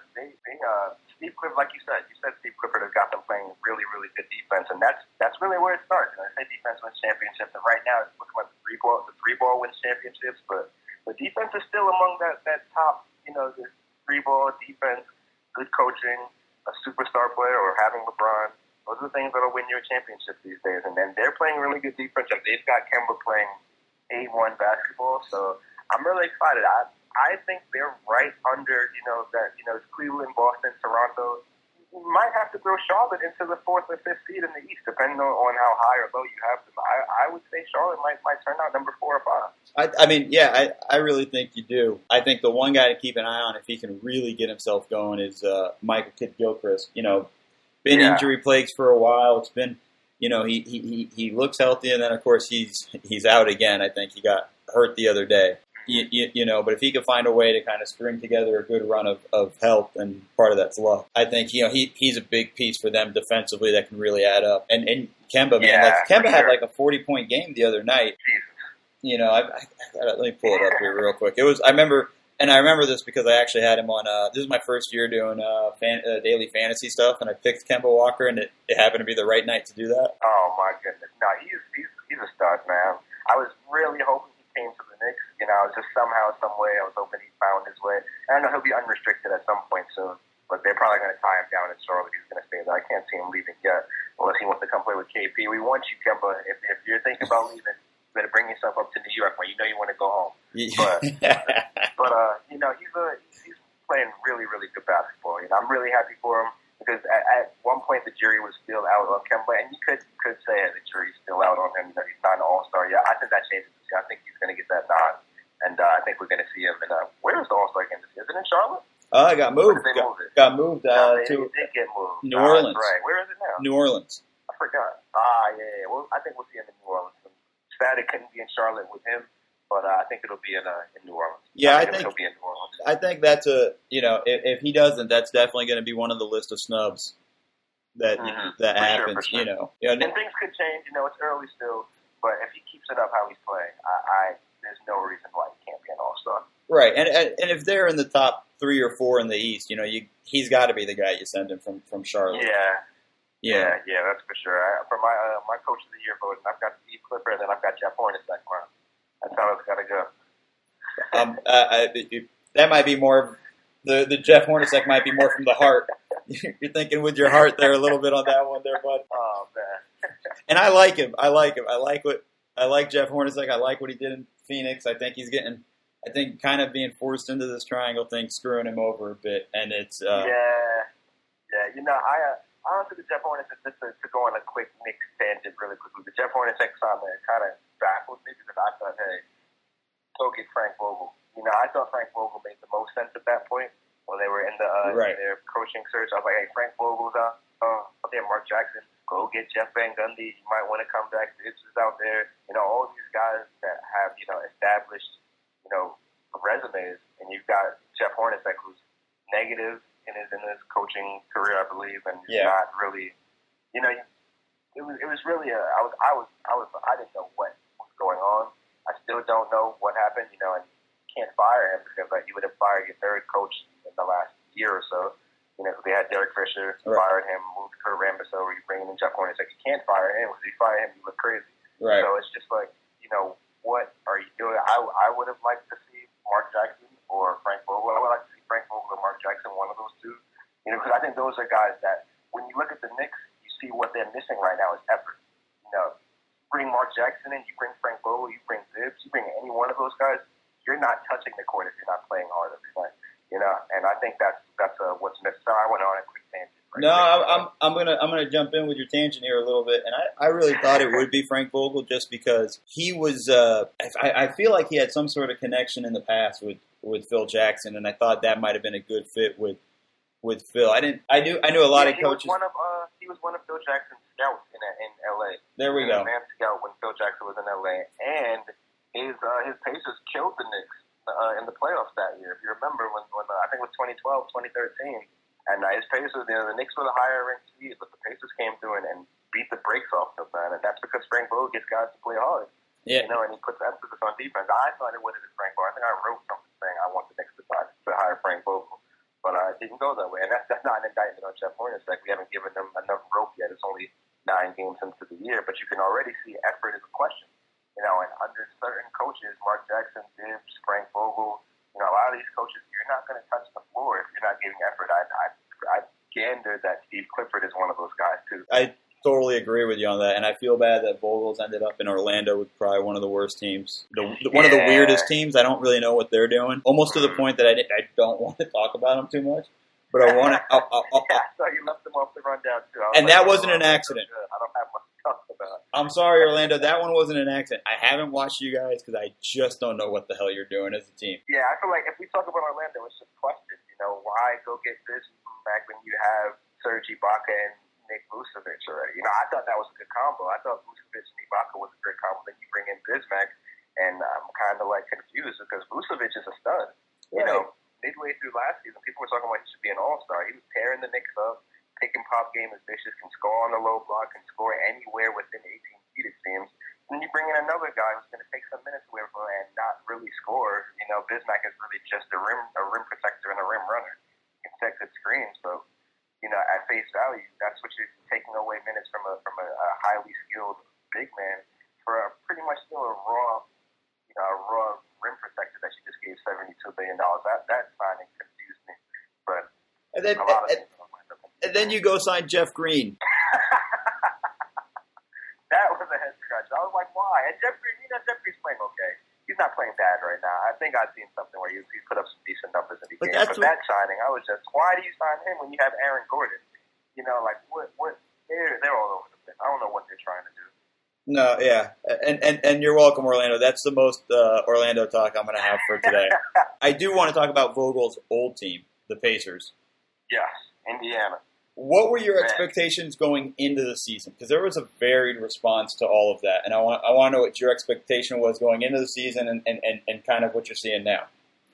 Speaker 2: Steve Clifford, like you said Steve Clifford has got them playing really, really good defense, and that's really where it starts. I say defense wins championships, and right now it's looking like the three ball wins championships, but the defense is still among that top, the 3-ball defense, good coaching, a superstar player, or having LeBron. Those are the things that'll win you a championship these days, and then they're playing really good defense, and they've got Kemba playing A1 basketball, so I'm really excited. I think they're right under, Cleveland, Boston, Toronto. You might have to throw Charlotte into the 4th or 5th seed in the East, depending on how high or low you have them. I would say Charlotte might turn out number 4 or 5.
Speaker 1: I really think you do. I think the one guy to keep an eye on if he can really get himself going is Michael Kidd-Gilchrist. Been injury plagued for a while. It's been, he looks healthy, and then of course he's out again. I think he got hurt the other day. But if he could find a way to kind of string together a good run of health, and part of that's luck, I think he's a big piece for them defensively that can really add up. And Kemba, man, Kemba had like a 40-point game the other night. Let me pull it up here real quick. I remember this because I actually had him on. This is my first year doing daily fantasy stuff, and I picked Kemba Walker, and it happened to be the right night to do that.
Speaker 2: Oh my goodness! No, he's a stud, man. I was really hoping came to the Knicks, just somehow, some way, I was hoping he found his way. And I know he'll be unrestricted at some point soon, but they're probably going to tie him down in Charlotte. He's going to stay there. I can't see him leaving yet, unless he wants to come play with KP. We want you, Kemba. If you're thinking about leaving, you better bring yourself up to New York when you know you want to go home. But he's playing really, really good basketball. I'm really happy for him. Because at one point the jury was still out on Kemba, and you could say the jury's still out on him, that he's not an all-star yet. I think that changes. I think he's going to get that nod, and I think we're going to see him in where is the all-star game? Is it in Charlotte?
Speaker 1: It got moved. Got moved
Speaker 2: to. It did get moved.
Speaker 1: New Orleans.
Speaker 2: Right. Where is it now?
Speaker 1: New Orleans.
Speaker 2: I forgot. Yeah. Well, I think we'll see him in New Orleans. Sad it couldn't be in Charlotte with him, but I think it'll be in New Orleans.
Speaker 1: Yeah, I think
Speaker 2: it'll be in New Orleans.
Speaker 1: I think that's if he doesn't, that's definitely going to be one of the list of snubs that happens.
Speaker 2: For sure. And things could change. It's early still, but if he keeps it up how he's playing, there's no reason why he can't be an all-star.
Speaker 1: Right, and if they're in the top 3 or 4 in the East, he's got to be the guy you send him from Charlotte.
Speaker 2: Yeah, that's for sure. For my coach of the year voting, I've got Steve Clifford, and then I've got Jeff Hornacek. That's how it's got to
Speaker 1: go. That might be more. The Jeff Hornacek might be more from the heart. You're thinking with your heart there a little bit on that one there, bud.
Speaker 2: Oh man.
Speaker 1: And I like him. I like Jeff Hornacek. I like what he did in Phoenix. I think he's getting. Kind of being forced into this triangle thing, screwing him over a bit, and it's.
Speaker 2: honestly, the Jeff Hornacek, just to go on a quick Knicks tangent really quickly, the Jeff Hornacek comment kind of baffled me because I thought, hey, go get Frank Vogel. I thought Frank Vogel made the most sense at that point when they were in their coaching search. I was like, hey, Frank Vogel's out there, Mark Jackson, go get Jeff Van Gundy. You might want to come back. It's just out there. All these guys that have, established, resumes, and you've got Jeff Hornacek, who's negative in his coaching career, I believe, and not really, it was really I didn't know what was going on. I still don't know what happened, and you can't fire him because you would have fired your third coach in the last year or so. They had Derek Fisher, fired him, moved Kurt Rambis over, you bring in Jeff Hornacek. You can't fire him because if you fire him, you look crazy.
Speaker 1: Right.
Speaker 2: So it's just like, what are you doing? I would have liked to see Mark Jackson or Frank Vogel. I would like to see Frank Vogel or Mark Jackson, one of those two. Because I think those are guys that, when you look at the Knicks, you see what they're missing right now is effort. Bring Mark Jackson in, you bring Frank Vogel, you bring Zibbs, you bring any one of those guys, you're not touching the court if you're not playing hard every night. And I think that's what's missing. So I went on a quick tangent.
Speaker 1: I'm gonna jump in with your tangent here a little bit, and I really thought it would be Frank Vogel just because he was. I feel like he had some sort of connection in the past with Phil Jackson, and I thought that might have been a good fit with Phil. I knew a lot of coaches.
Speaker 2: He was one of Phil Jackson's scouts in L.A.
Speaker 1: There we go.
Speaker 2: Man scout when Phil Jackson was in L.A. and his Pacers killed the Knicks in the playoffs that year. If you remember when I think it was 2012, 2013. And his Pacers, the Knicks were the higher ranked seed, but the Pacers came through and beat the brakes off them, man. And that's because Frank Vogel gets guys to play hard.
Speaker 1: Yeah.
Speaker 2: And he puts emphasis on defense. I thought it would have been Frank Vogel. I think I wrote something saying I want the Knicks to hire Frank Vogel. But it didn't go that way. And that's not an indictment on Jeff Hornacek. We haven't given them enough rope yet. It's only 9 games into the year. But you can already see effort is a question. And under certain coaches, Mark Jackson, Zibbs, Frank Vogel, a lot of these coaches, you're not going to touch the floor if you're not giving effort. I gander that Steve Clifford is one of those guys, too.
Speaker 1: I totally agree with you on that, and I feel bad that Vogel's ended up in Orlando with probably one of the worst teams. One of the weirdest teams. I don't really know what they're doing, almost to the point that I don't want to talk about them too much. But I want to.
Speaker 2: So you left them off the rundown, too.
Speaker 1: And that wasn't an accident.
Speaker 2: I don't have much to talk about.
Speaker 1: I'm sorry, Orlando. That one wasn't an accident. I haven't watched you guys because I just don't know what the hell you're doing as a team.
Speaker 2: Yeah, I feel like if we talk about Orlando, it's just questions. Why go get this back when you have Serge Ibaka and Nick Vucevic already? I thought that was a good combo. I thought Vucevic and Ibaka was a great combo. Then you bring in Bismack, and I'm kind of confused because Vucevic is a stud. Midway through last season, people were talking about he should be an all-star. He was tearing the Knicks up. Pick and pop game is vicious, can score on the low block, can score anywhere within 18 feet, it seems. And you bring in another guy who's going to take some minutes away from him and not really score. Bismack is really just a rim protector and a rim runner. He can set good screens. So, at face value, that's what you're taking away minutes from a highly skilled big man for pretty much still a raw rim protector that you just gave $72 billion. That signing confused me. But
Speaker 1: and then you go sign Jeff Green.
Speaker 2: That was a head scratch. I was like, why? And Jeff Green's playing okay. He's not playing bad right now. I think I've seen something where he's put up some decent numbers in the game. But that signing, I was just, why do you sign him when you have Aaron Gordon? What? They're all over the place. I don't know what they're trying to do.
Speaker 1: No, yeah. And you're welcome, Orlando. That's the most Orlando talk I'm going to have for today. I do want to talk about Vogel's old team, the Pacers.
Speaker 2: Yes, Indiana.
Speaker 1: What were your expectations going into the season? Because there was a varied response to all of that, and I want to know what your expectation was going into the season and kind of what you're seeing now.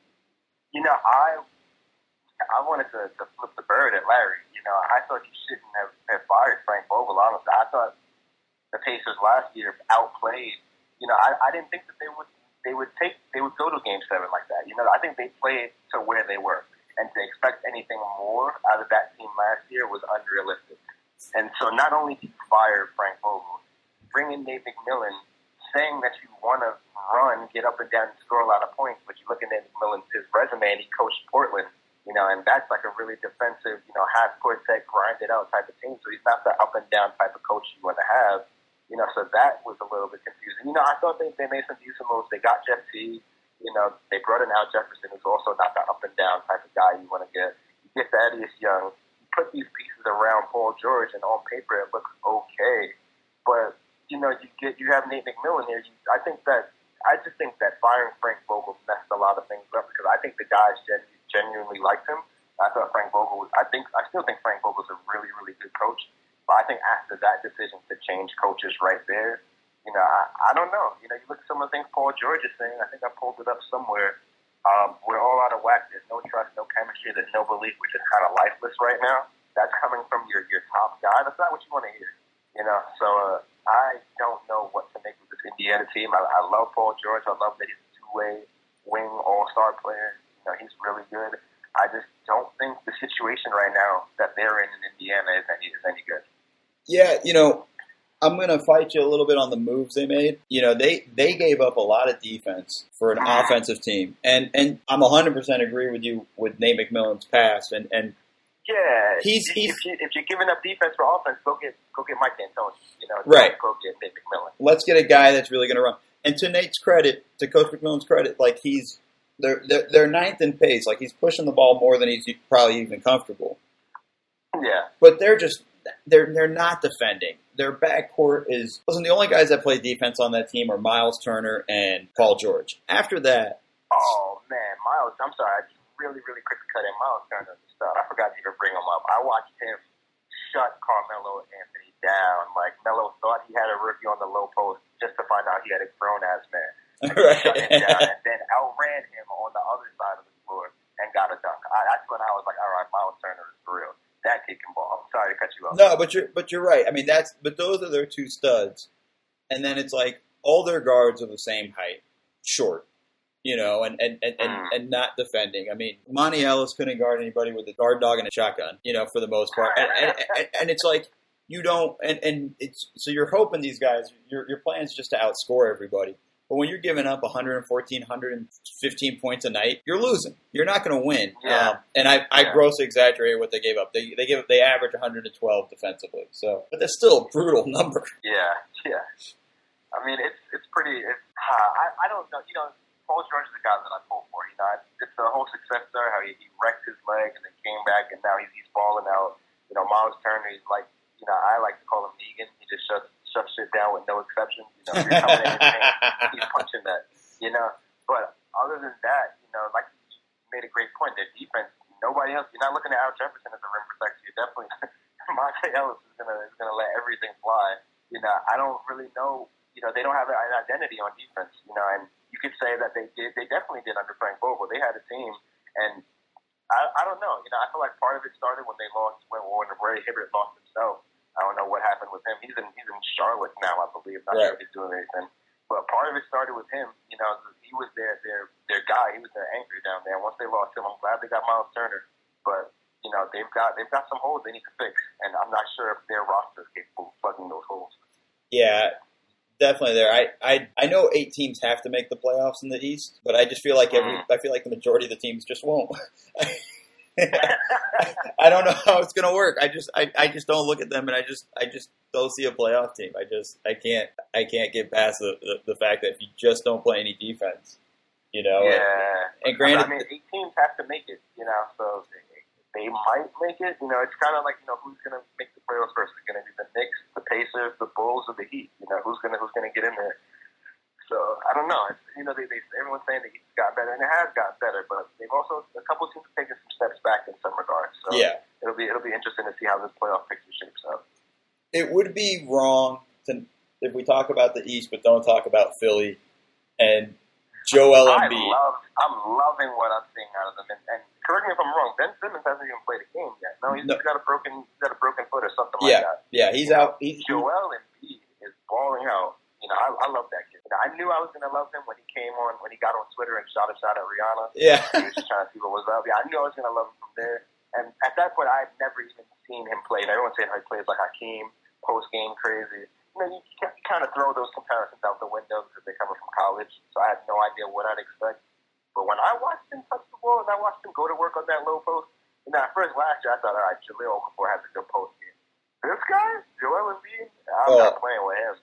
Speaker 2: I wanted to flip the bird at Larry. I thought he shouldn't have fired Frank Vogel. Honestly, I thought the Pacers last year outplayed. I didn't think that they would go to Game 7 like that. I think they played to where they were. And to expect anything more out of that team last year was unrealistic. And so not only did you fire Frank Vogel, bring in Nate McMillan, saying that you want to run, get up and down, and score a lot of points, but you look at Nate McMillan's resume, and he coached Portland, and that's like a really defensive, half-court set, grind-it out type of team. So he's not the up-and-down type of coach you want to have. So that was a little bit confusing. I thought they made some decent moves. They got Jeff Teague. They brought in Al Jefferson, who's also not the up-and-down type of guy you want to get. You get Thaddeus Young, you put these pieces around Paul George, and on paper it looks okay. But you have Nate McMillan here. I just think that firing Frank Vogel messed a lot of things up because I think the guys genuinely liked him. I thought Frank Vogel I still think Frank Vogel's a really, really good coach. But I think after that decision to change coaches right there, I don't know. You look at some of the things Paul George is saying. I think I pulled it up somewhere. We're all out of whack. There's no trust, no chemistry. There's no belief. We're just kind of lifeless right now. That's coming from your top guy. That's not what you want to hear. So I don't know what to make of this Indiana team. I love Paul George. I love that he's a two-way wing all-star player. He's really good. I just don't think the situation right now that they're in Indiana is any good.
Speaker 1: Yeah, I'm going to fight you a little bit on the moves they made. They gave up a lot of defense for an offensive team. And I'm 100% agree with you with Nate McMillan's pass. And
Speaker 2: yeah,
Speaker 1: if
Speaker 2: you're giving up defense for offense, go get Mike D'Antoni.
Speaker 1: Right.
Speaker 2: Go get Nate McMillan.
Speaker 1: Let's get a guy that's really going to run. And to Nate's credit, to Coach McMillan's credit, like they're ninth in pace. Like he's pushing the ball more than he's probably even comfortable.
Speaker 2: Yeah.
Speaker 1: But they're not defending. Their backcourt the only guys that play defense on that team are Miles Turner and Paul George. After that,
Speaker 2: oh man, Miles. I'm sorry. I just really, really quick to cut in. Miles Turner is a stud. I forgot to even bring him up. I watched him shut Carmelo Anthony down. Like Melo thought he had a rookie on the low post just to find out he had a grown ass man.
Speaker 1: Right.
Speaker 2: Shut him down and then outran him on the other side of the floor and got a dunk. That's when I was like, all right, Miles Turner is for real. That kid can ball. I'm sorry to cut you off.
Speaker 1: No, but you're right. I mean but those are their two studs, and then it's like all their guards are the same height, short, and not defending. I mean, Monty Ellis couldn't guard anybody with a guard dog and a shotgun, for the most part, and it's like you don't, and it's so you're hoping these guys, your plan is just to outscore everybody. But when you're giving up 114, 115 points a night, you're losing. You're not going to win.
Speaker 2: Yeah.
Speaker 1: And I grossly exaggerated what they gave up. They average 112 defensively. So, but that's still a brutal number.
Speaker 2: Yeah. I mean, it's pretty. I don't know. Paul George is the guy that I pull for. It's the whole success story. How he wrecked his leg and then came back, and now he's balling out. Miles Turner, he's like, I like to call him Negan. He just shuts shit down with no exceptions. If you're coming in and he's punching that. But other than that, like you made a great point. Their defense, nobody else. You're not looking at Al Jefferson as a rim protector. You're definitely Monte Ellis is gonna let everything fly. I don't really know. They don't have an identity on defense. And you could say that they did. They definitely did under Frank Vogel. They had a team, and I don't know. I feel like part of it started when they lost when Ray Hibbert lost himself. I don't know what happened with him. He's in Charlotte now, I believe. Not sure if he's doing anything. But part of it started with him. He was their guy. He was their anchor down there. And once they lost him, I'm glad they got Miles Turner. But they've got some holes they need to fix, and I'm not sure if their roster is capable of plugging those holes.
Speaker 1: Yeah, definitely there. I know 8 teams have to make the playoffs in the East, but I just feel like I feel like the majority of the teams just won't. I don't know how it's going to work. I just don't look at them, and I just don't see a playoff team. I can't get past the fact that if you just don't play any defense,
Speaker 2: Yeah.
Speaker 1: And granted,
Speaker 2: 8 teams have to make it, so they might make it. It's kind of like who's going to make the playoffs first? Is it going to be the Knicks, the Pacers, the Bulls, or the Heat? Who's going to get in there? So I don't know. Everyone's saying the East got better, and it has gotten better, but they've also a couple of teams have taken some steps back in some regards. So
Speaker 1: yeah,
Speaker 2: it'll be interesting to see how this playoff picture shapes up.
Speaker 1: It would be wrong if we talk about the East, but don't talk about Philly and Joel Embiid.
Speaker 2: I'm loving what I'm seeing out of them, and correct me if I'm wrong. Ben Simmons hasn't even played a game yet. No, he's got a broken foot or something like that.
Speaker 1: Yeah, he's out.
Speaker 2: Joel Embiid is balling out. I love that kid. I knew I was going to love him when he got on Twitter and shot a shot at Rihanna.
Speaker 1: Yeah.
Speaker 2: He was just trying to see what was up. Yeah, I knew I was going to love him from there. And at that point, I had never even seen him play. And everyone said he plays like Hakeem, post-game crazy. You kind of throw those comparisons out the window because they come from college. So I had no idea what I'd expect. But when I watched him touch the ball and I watched him go to work on that low post, at first last year, I thought, all right, Jahlil Okafor has a good post game. This guy, Joel Embiid, I'm not playing with him.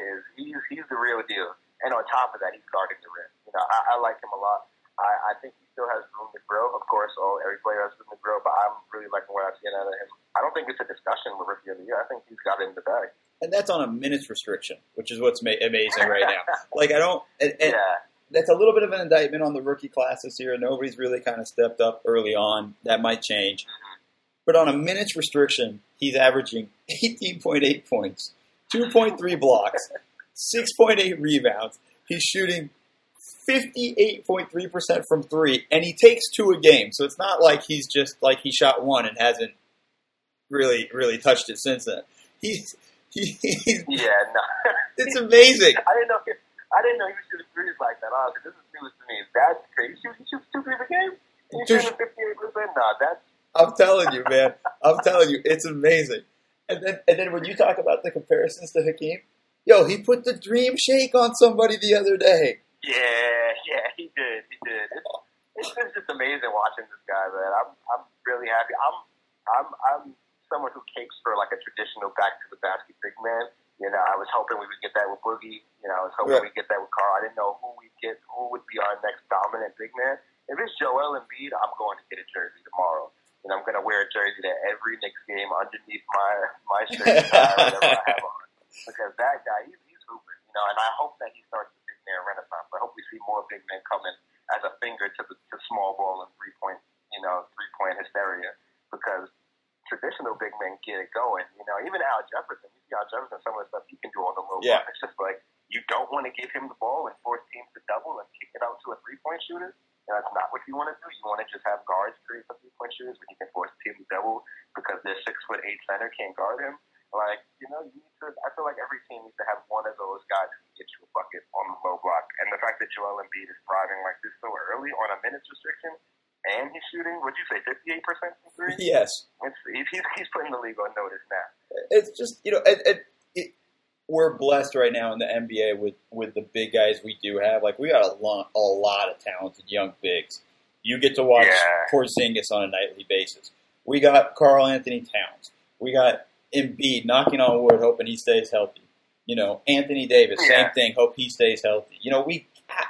Speaker 2: He's the real deal. And on top of that, he's guarding the rim. I like him a lot. I think he's still has room to grow. Of course, every player has room to grow, but I'm really liking what I've seen out of him. I don't think it's a discussion with Rookie of the Year. I think he's got it in the bag.
Speaker 1: And that's on a minutes restriction, which is what's amazing right now. Like, I don't... And that's a little bit of an indictment on the rookie class this year. Nobody's really kind of stepped up early on. That might change. Mm-hmm. But on a minutes restriction, he's averaging 18.8 points, 2.3 blocks, 6.8 rebounds. He's shooting 58.3% from three, and he takes 2 a game. So it's not like he's just like he shot 1 and hasn't really touched it since then. It's amazing.
Speaker 2: I didn't know he was shooting threes like that. Honestly, this is news to me. That's crazy. He shoots 2 threes a game. He's shooting 58%. Nah, that's.
Speaker 1: I'm telling you, man. I'm telling you, it's amazing. And then when you talk about the comparisons to Hakeem, yo, he put the dream shake on somebody the other day.
Speaker 2: Yeah, he did. It's just amazing watching this guy, man. I'm really happy. I'm someone who capes for like a traditional back to the basket big man. You know, I was hoping we would get that with Boogie. You know, I was hoping we'd get that with Carl. I didn't know who would be our next dominant big man. If it's Joel Embiid, I'm going to get a jersey tomorrow. And I'm going to wear a jersey to every Knicks game underneath my shirt, whatever I have on. Because that guy, he's hooping. You know, and I hope that he starts the big man renaissance. I hope we see more big men coming as a finger to small ball and 3-point hysteria. Because traditional big men get it going. You know, even Al Jefferson, you see Al Jefferson, some of the stuff he can do on the low block. It's just like, you don't want to give him the ball and force teams to double and kick it out to a 3-point shooter. And that's not what you want to do. You want to just have guards create some 3-point shooters when you can force a team to double because their 6'8" center can't guard him. Like, you know, you need to. I feel like every team needs to have one of those guys who can get you a bucket on the low block. And the fact that Joel Embiid is thriving like this so early on a minutes restriction, and he's shooting, what'd you say, 58% from three?
Speaker 1: Yes.
Speaker 2: He's putting the league on notice now.
Speaker 1: It's just, you know, we're blessed right now in the NBA with the big guys we do have. Like, we got a lot of talented young bigs. You get to watch Porzingis on a nightly basis. We got Karl Anthony Towns. We got Embiid knocking on wood, hoping he stays healthy. You know, Anthony Davis, same thing. Hope he stays healthy. You know, we got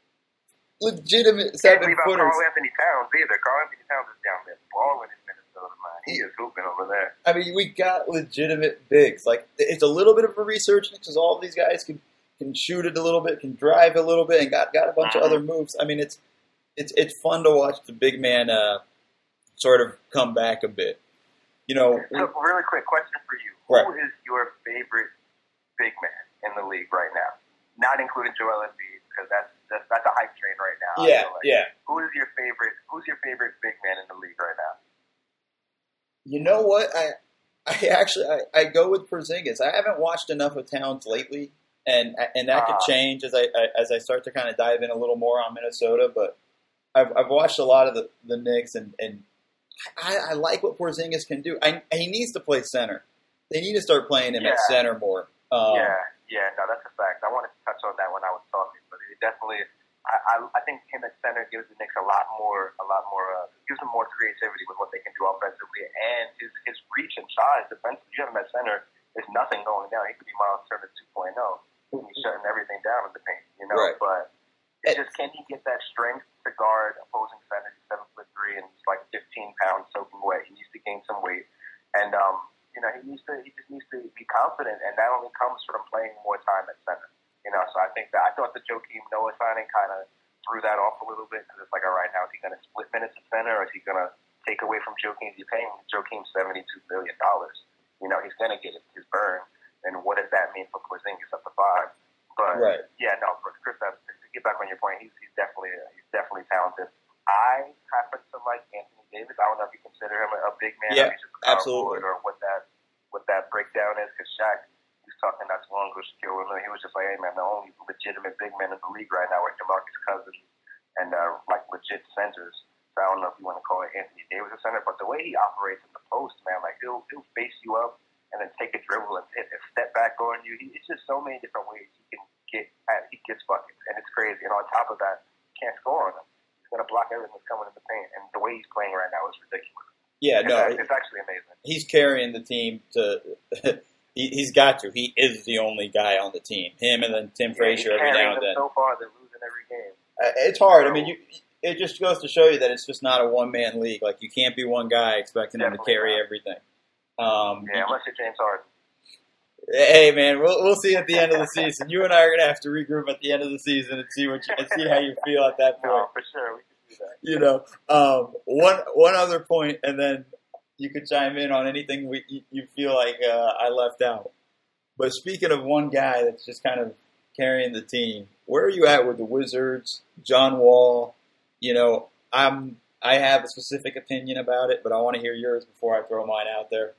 Speaker 1: legitimate 7-footers.
Speaker 2: Karl Anthony Towns either. Karl Anthony Towns is down there balling in Minnesota, man. He is hooping over there.
Speaker 1: I mean, we got legitimate bigs. Like, it's a little bit of a resurgence because all of these guys can shoot it a little bit, can drive a little bit, and got a bunch of other moves. I mean, it's fun to watch the big man sort of come back a bit. You know,
Speaker 2: so really quick question for you.
Speaker 1: Right.
Speaker 2: Who is your favorite big man in the league right now? Not including Joel Embiid, because that's a hype train right now.
Speaker 1: Yeah.
Speaker 2: Who's your favorite big man in the league right now?
Speaker 1: You know what? I go with Porzingis. I haven't watched enough of Towns lately, and that could change as I start to kind of dive in a little more on Minnesota. But I've watched a lot of the Knicks, and I like what Porzingis can do. He needs to play center. They need to start playing him at center more.
Speaker 2: No, that's a fact. I wanted to touch on that when I was talking, but it definitely, I think him at center gives the Knicks a lot more, gives them more creativity with what they can do offensively, and his reach and size defensively. You have him at center, there's nothing going down. He could be Miles Turner 2.0. He's shutting everything down in the paint, you know.
Speaker 1: Right.
Speaker 2: But it's just, can he get that strength to guard opposing centers? 7'3" and it's like 15 pounds soaking wet. He needs to gain some weight, and you know, he just needs to be confident, and that only comes from playing more time at center. You know, so I thought the Joakim Noah signing kind of threw that off a little bit because it's like, all right, now is he going to split minutes at center, or is he going to take away from Joakim? You're paying Joakim $72 million. You know, he's going to get his burn, and what does that mean for Porzingis up to 5? But for Chris, to get back on your point, he's definitely talented. I happen to like Anthony Davis. I don't know if you consider him a big man.
Speaker 1: Yeah,
Speaker 2: he's just
Speaker 1: absolutely.
Speaker 2: Or what that breakdown is. Because Shaq, he was talking not too long ago, Shaquille O'Neal. He was just like, hey man, the only legitimate big men in the league right now are DeMarcus Cousins and like legit centers. So I don't know if you want to call it Anthony Davis a center, but the way he operates in the post, man, like he'll face you up and then take a dribble and hit a step back on you. It's just so many different ways he can he gets buckets, and it's crazy. And on top of that, you can't score on him. Going to block everything that's coming in the paint, and the way he's playing right now is ridiculous.
Speaker 1: Yeah,
Speaker 2: it's actually amazing.
Speaker 1: He's carrying the team to. He's got to. He is the only guy on the team. Him and then Tim Frazier every now and then.
Speaker 2: So far, they're losing every game.
Speaker 1: It's hard. I mean, it just goes to show you that it's just not a one-man league. Like, you can't be one guy expecting him to carry everything.
Speaker 2: Unless you're James Harden.
Speaker 1: Hey, man, we'll see at the end of the season. You and I are going to have to regroup at the end of the season and see how you feel at that point.
Speaker 2: No, for sure. We can do
Speaker 1: that. One other point, and then you could chime in on anything you feel like I left out. But speaking of one guy that's just kind of carrying the team, where are you at with the Wizards, John Wall? I have a specific opinion about it, but I want to hear yours before I throw mine out there.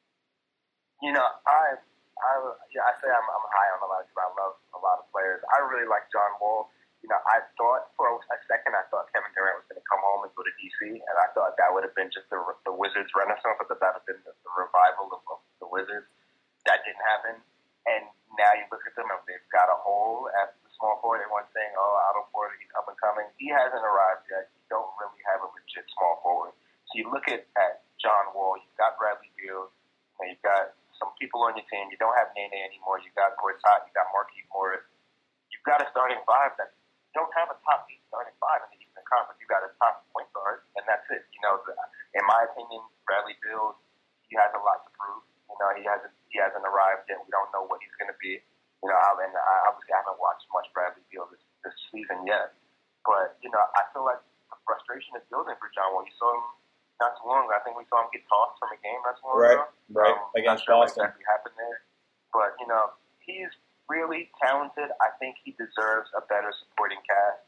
Speaker 2: I say I'm high on a lot of people. I love a lot of players. I really like John Wall. I thought for a second, Kevin Durant was going to come home and go to DC, and I thought that would have been just the Wizards' renaissance, but that would have been the revival of the Wizards. That didn't happen, and now you look at them, and they've got a hole at the small forward. Everyone's saying, Otto Porter, he's up and coming. He hasn't arrived yet. You don't really have a legit small forward. So you look at John Wall, you've got Bradley Beal, you've got some people on your team. You don't have Nene anymore. You got Gortat. You got Marquise Morris. You've got a starting five that don't have a top 8 starting five in the Eastern Conference. You got a top point guard, and that's it. In my opinion, Bradley Beal, he has a lot to prove. He hasn't arrived yet. We don't know what he's going to be. And obviously I haven't watched much Bradley Beal this season yet. But I feel like the frustration is building for John Wall. You saw him not too long ago. I think we saw him get tossed from a game not too long ago.
Speaker 1: Right, against Boston.
Speaker 2: What exactly happened there. But, he's really talented. I think he deserves a better supporting cast.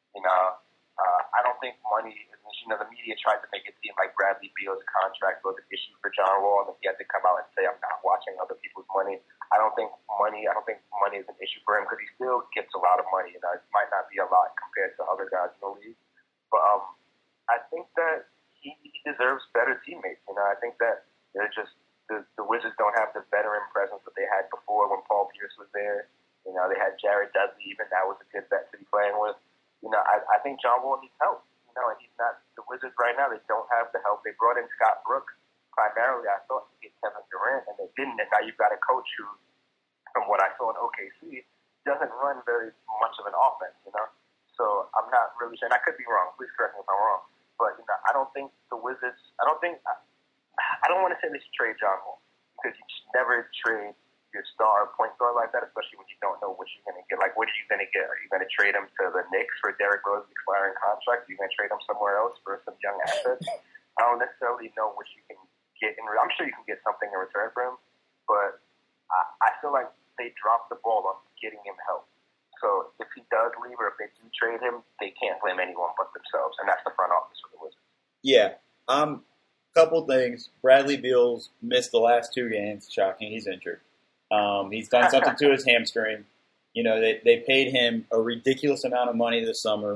Speaker 2: I don't think money, the media tried to make it seem like Bradley Beal's contract was an issue for John Wall, and he had to come out and say, I'm not watching other people's money. I don't think money is an issue for him because he still gets a lot of money. It might not be a lot compared to other guys in the league. But I think that he deserves better teammates. I think that they're just the Wizards don't have the veteran presence that they had before when Paul Pierce was there. They had Jared Dudley, even that was a good vet to be playing with. I think John Wall needs help. And he's not the Wizards right now. They don't have the help. They brought in Scott Brooks primarily, I thought, to get Kevin Durant, and they didn't. And now you've got a coach who, from what I saw in OKC, doesn't run very much of an offense. So I'm not really sure. And I could be wrong. Please correct me if I'm wrong. But I don't think the Wizards. I don't want to say they should trade John Wall because you just never trade your star point guard like that, especially when you don't know what you're going to get. Like, what are you going to get? Are you going to trade him to the Knicks for Derrick Rose's expiring contract? Are you going to trade him somewhere else for some young assets? I don't necessarily know what you can get in. I'm sure you can get something in return for him, but I feel like they dropped the ball on getting him help. So if he does leave or if they do trade him, they can't blame anyone but themselves, and that's the front office for the Wizards.
Speaker 1: Yeah. Couple things. Bradley Beal's missed the last 2 games. Shocking. He's injured. He's done something to his hamstring. They paid him a ridiculous amount of money this summer.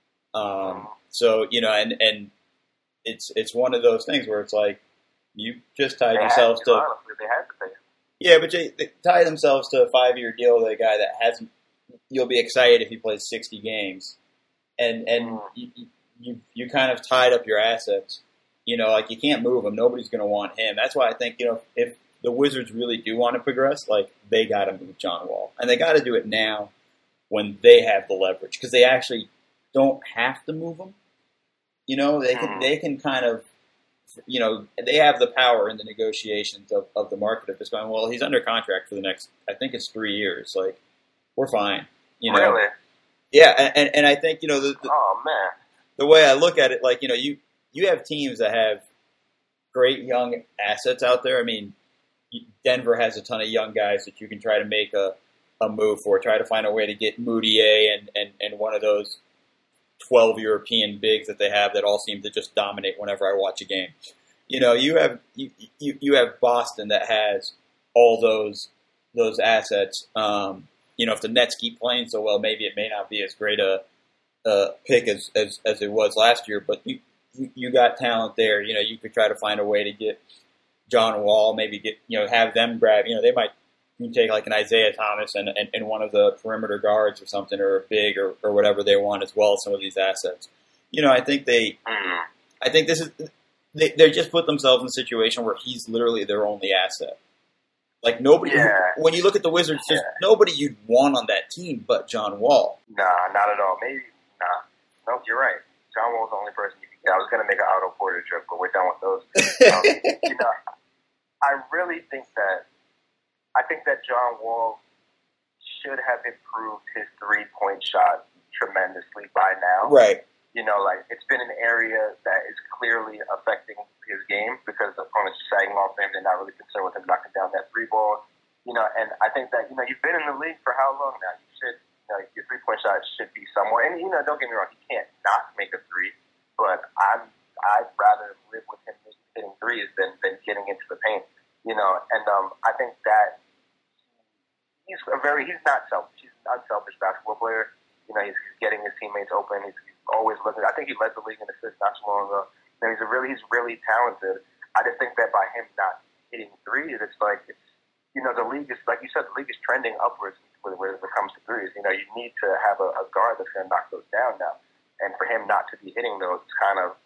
Speaker 1: So, and it's one of those things where it's like, you just tied yourselves to.
Speaker 2: Honestly, they had to pay him.
Speaker 1: Yeah, but they tie themselves to a 5-year deal with a guy that hasn't. You'll be excited if he plays 60 games, and you kind of tied up your assets. Like, you can't move him. Nobody's going to want him. That's why I think if the Wizards really do want to progress, like, they got to move John Wall, and they got to do it now when they have the leverage because they actually don't have to move him. They can kind of. They have the power in the negotiations of the market of just going, well, he's under contract for the next, I think it's 3 years. Like, we're fine.
Speaker 2: Really?
Speaker 1: Yeah, and I think,
Speaker 2: oh, man.
Speaker 1: The way I look at it, like, you have teams that have great young assets out there. I mean, Denver has a ton of young guys that you can try to make a move for, try to find a way to get Moutier and one of those 12 European bigs that they have that all seem to just dominate whenever I watch a game. You have Boston that has all those assets. If the Nets keep playing so well, maybe it may not be as great a pick as it was last year, but you got talent there. You could try to find a way to get John Wall, maybe have them grab. They might take like an Isaiah Thomas and one of the perimeter guards or something, or a big or whatever they want as well as some of these assets. I think this is they just put themselves in a situation where he's literally their only asset. Like, nobody, when you look at the Wizards, there's nobody you'd want on that team but John Wall.
Speaker 2: Nah, not at all. Maybe, nah. Nope, you're right. John Wall's the only person you can get. I was going to make an Otto Porter joke, but we're done with those. You know, I really think that John Wall should have improved his 3-point shot tremendously by now.
Speaker 1: Right.
Speaker 2: You know, like, it's been an area that is clearly affecting his game because the opponents are sagging off him. They're not really concerned with him knocking down that 3 ball. You know, and I think that, you know, you've been in the league for how long now? You should, you know, your 3-point shot should be somewhere. And, you know, don't get me wrong, he can't not make a 3, but I'd rather live with him hitting 3s than getting into the paint. You know, and I think that he's not selfish. He's an unselfish basketball player. You know, he's getting his teammates open. He's always looking. I think he led the league in assists not too long ago. You know, he's really talented. I just think that by him not hitting 3s, it's like, you know, the league is, like you said, the league is trending upwards when it comes to 3s. You know, you need to have a guard that's going to knock those down now. And for him not to be hitting those, it's kind of,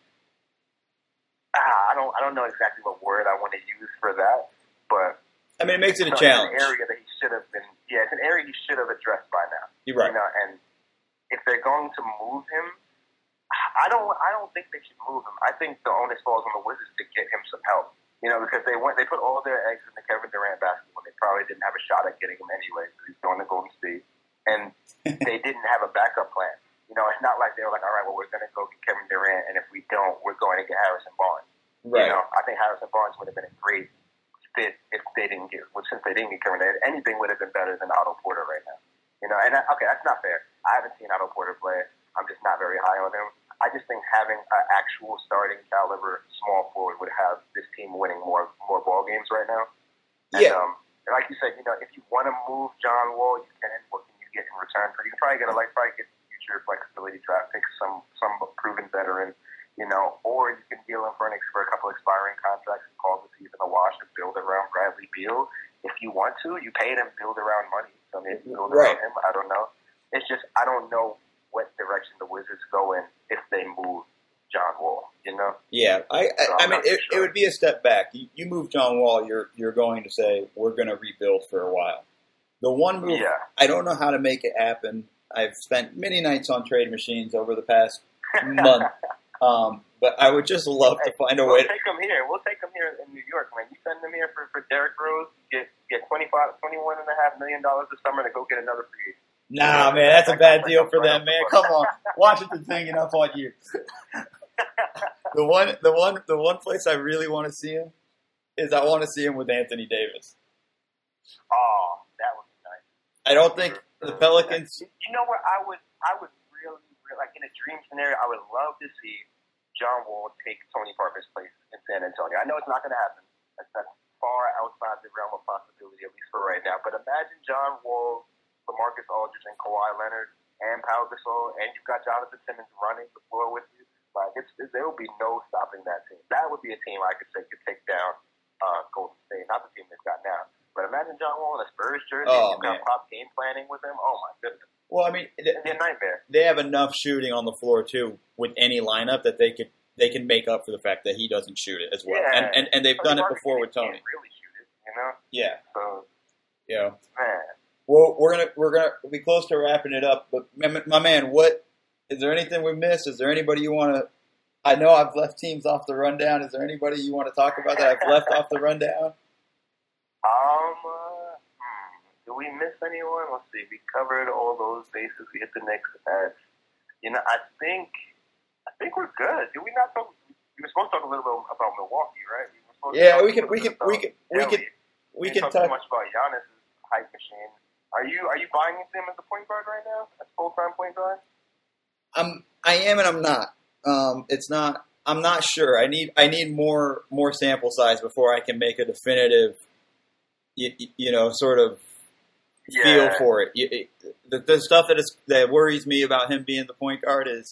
Speaker 2: I don't know exactly what word I want to use for that, but
Speaker 1: I mean, it makes it a challenge.
Speaker 2: It's an area that he should have been. Yeah, it's an area he should have addressed by now.
Speaker 1: You're right.
Speaker 2: You know, and if they're going to move him, I don't think they should move him. I think the onus falls on the Wizards to get him some help. You know, because they put all their eggs in the Kevin Durant basket when they probably didn't have a shot at getting him anyway because he's going to Golden State, and they didn't have a backup plan. You know, it's not like they were like, all right, well, we're going to go get Kevin Durant, and if we don't, we're going to get Harrison Barnes.
Speaker 1: Right.
Speaker 2: You know, I think Harrison Barnes would have been a great fit if they didn't get, well, since they didn't get Kevin Durant, anything would have been better than Otto Porter right now. You know, and okay, that's not fair. I haven't seen Otto Porter play. I'm just not very high on him. I just think having an actual starting caliber small forward would have this team winning more ball games right now. And, and like you said, you know, if you want to move John Wall, you can. What can you get in return? You can probably get future flexibility draft pick, some proven veteran, you know, or you can deal him for a couple expiring contracts and call the season a wash and build around Bradley Beal. If you want to, you pay them, build around money. So maybe build around him. I don't know. It's just I don't know what direction the Wizards go in if they move John Wall, you know?
Speaker 1: Yeah, I mean, it would be a step back. You move John Wall, you're going to say, we're going to rebuild for a while. The one move, I don't know how to make it happen. I've spent many nights on trade machines over the past month, but I would just love to find a way to...
Speaker 2: Take him here. We'll take him here in New York, man. You send him here for Derrick Rose, get $21.5 million this summer to go get another free agent.
Speaker 1: Nah, man, that's a bad deal for them, man. Come on, Washington's hanging up on you. The one place I really want to see him is I want to see him with Anthony Davis.
Speaker 2: Oh, that would be nice.
Speaker 1: I don't think the Pelicans.
Speaker 2: You know what? I would really like in a dream scenario. I would love to see John Wall take Tony Parker's place in San Antonio. I know it's not going to happen. That's far outside the realm of possibility, at least for right now. But imagine John Wall, LaMarcus Aldridge, and Kawhi Leonard, and Pau Gasol, and you've got Jonathan Simmons running the floor with you. Like there will be no stopping that team. That would be a team I could say could take down Golden State, not the team they've got now. But imagine John Wall in a Spurs jersey. You've got pop game planning with him. Oh my goodness.
Speaker 1: Well, I mean,
Speaker 2: it'd be a nightmare.
Speaker 1: They have enough shooting on the floor too with any lineup that they can make up for the fact that he doesn't shoot it as well.
Speaker 2: Yeah.
Speaker 1: And they've done it before with Tony.
Speaker 2: Can't really shoot it, you know?
Speaker 1: Yeah.
Speaker 2: So,
Speaker 1: yeah.
Speaker 2: Man.
Speaker 1: Well, we're gonna be close to wrapping it up, but my man, what is there anything we missed? Is there anybody you want to? I know I've left teams off the rundown. Is there anybody you want to talk about that I've left off the rundown?
Speaker 2: Did we miss anyone? Let's see. We covered all those bases. We hit the Knicks. You know, I think we're good. Did we not talk? We were supposed to talk a little bit about Milwaukee, right?
Speaker 1: We can
Speaker 2: talk too much about Giannis' hype machine. Are you buying into him as a point guard right now? As full-time point guard?
Speaker 1: I am and I'm not. It's not. I'm not sure. I need more sample size before I can make a definitive, sort of feel for it. The stuff that worries me about him being the point guard is,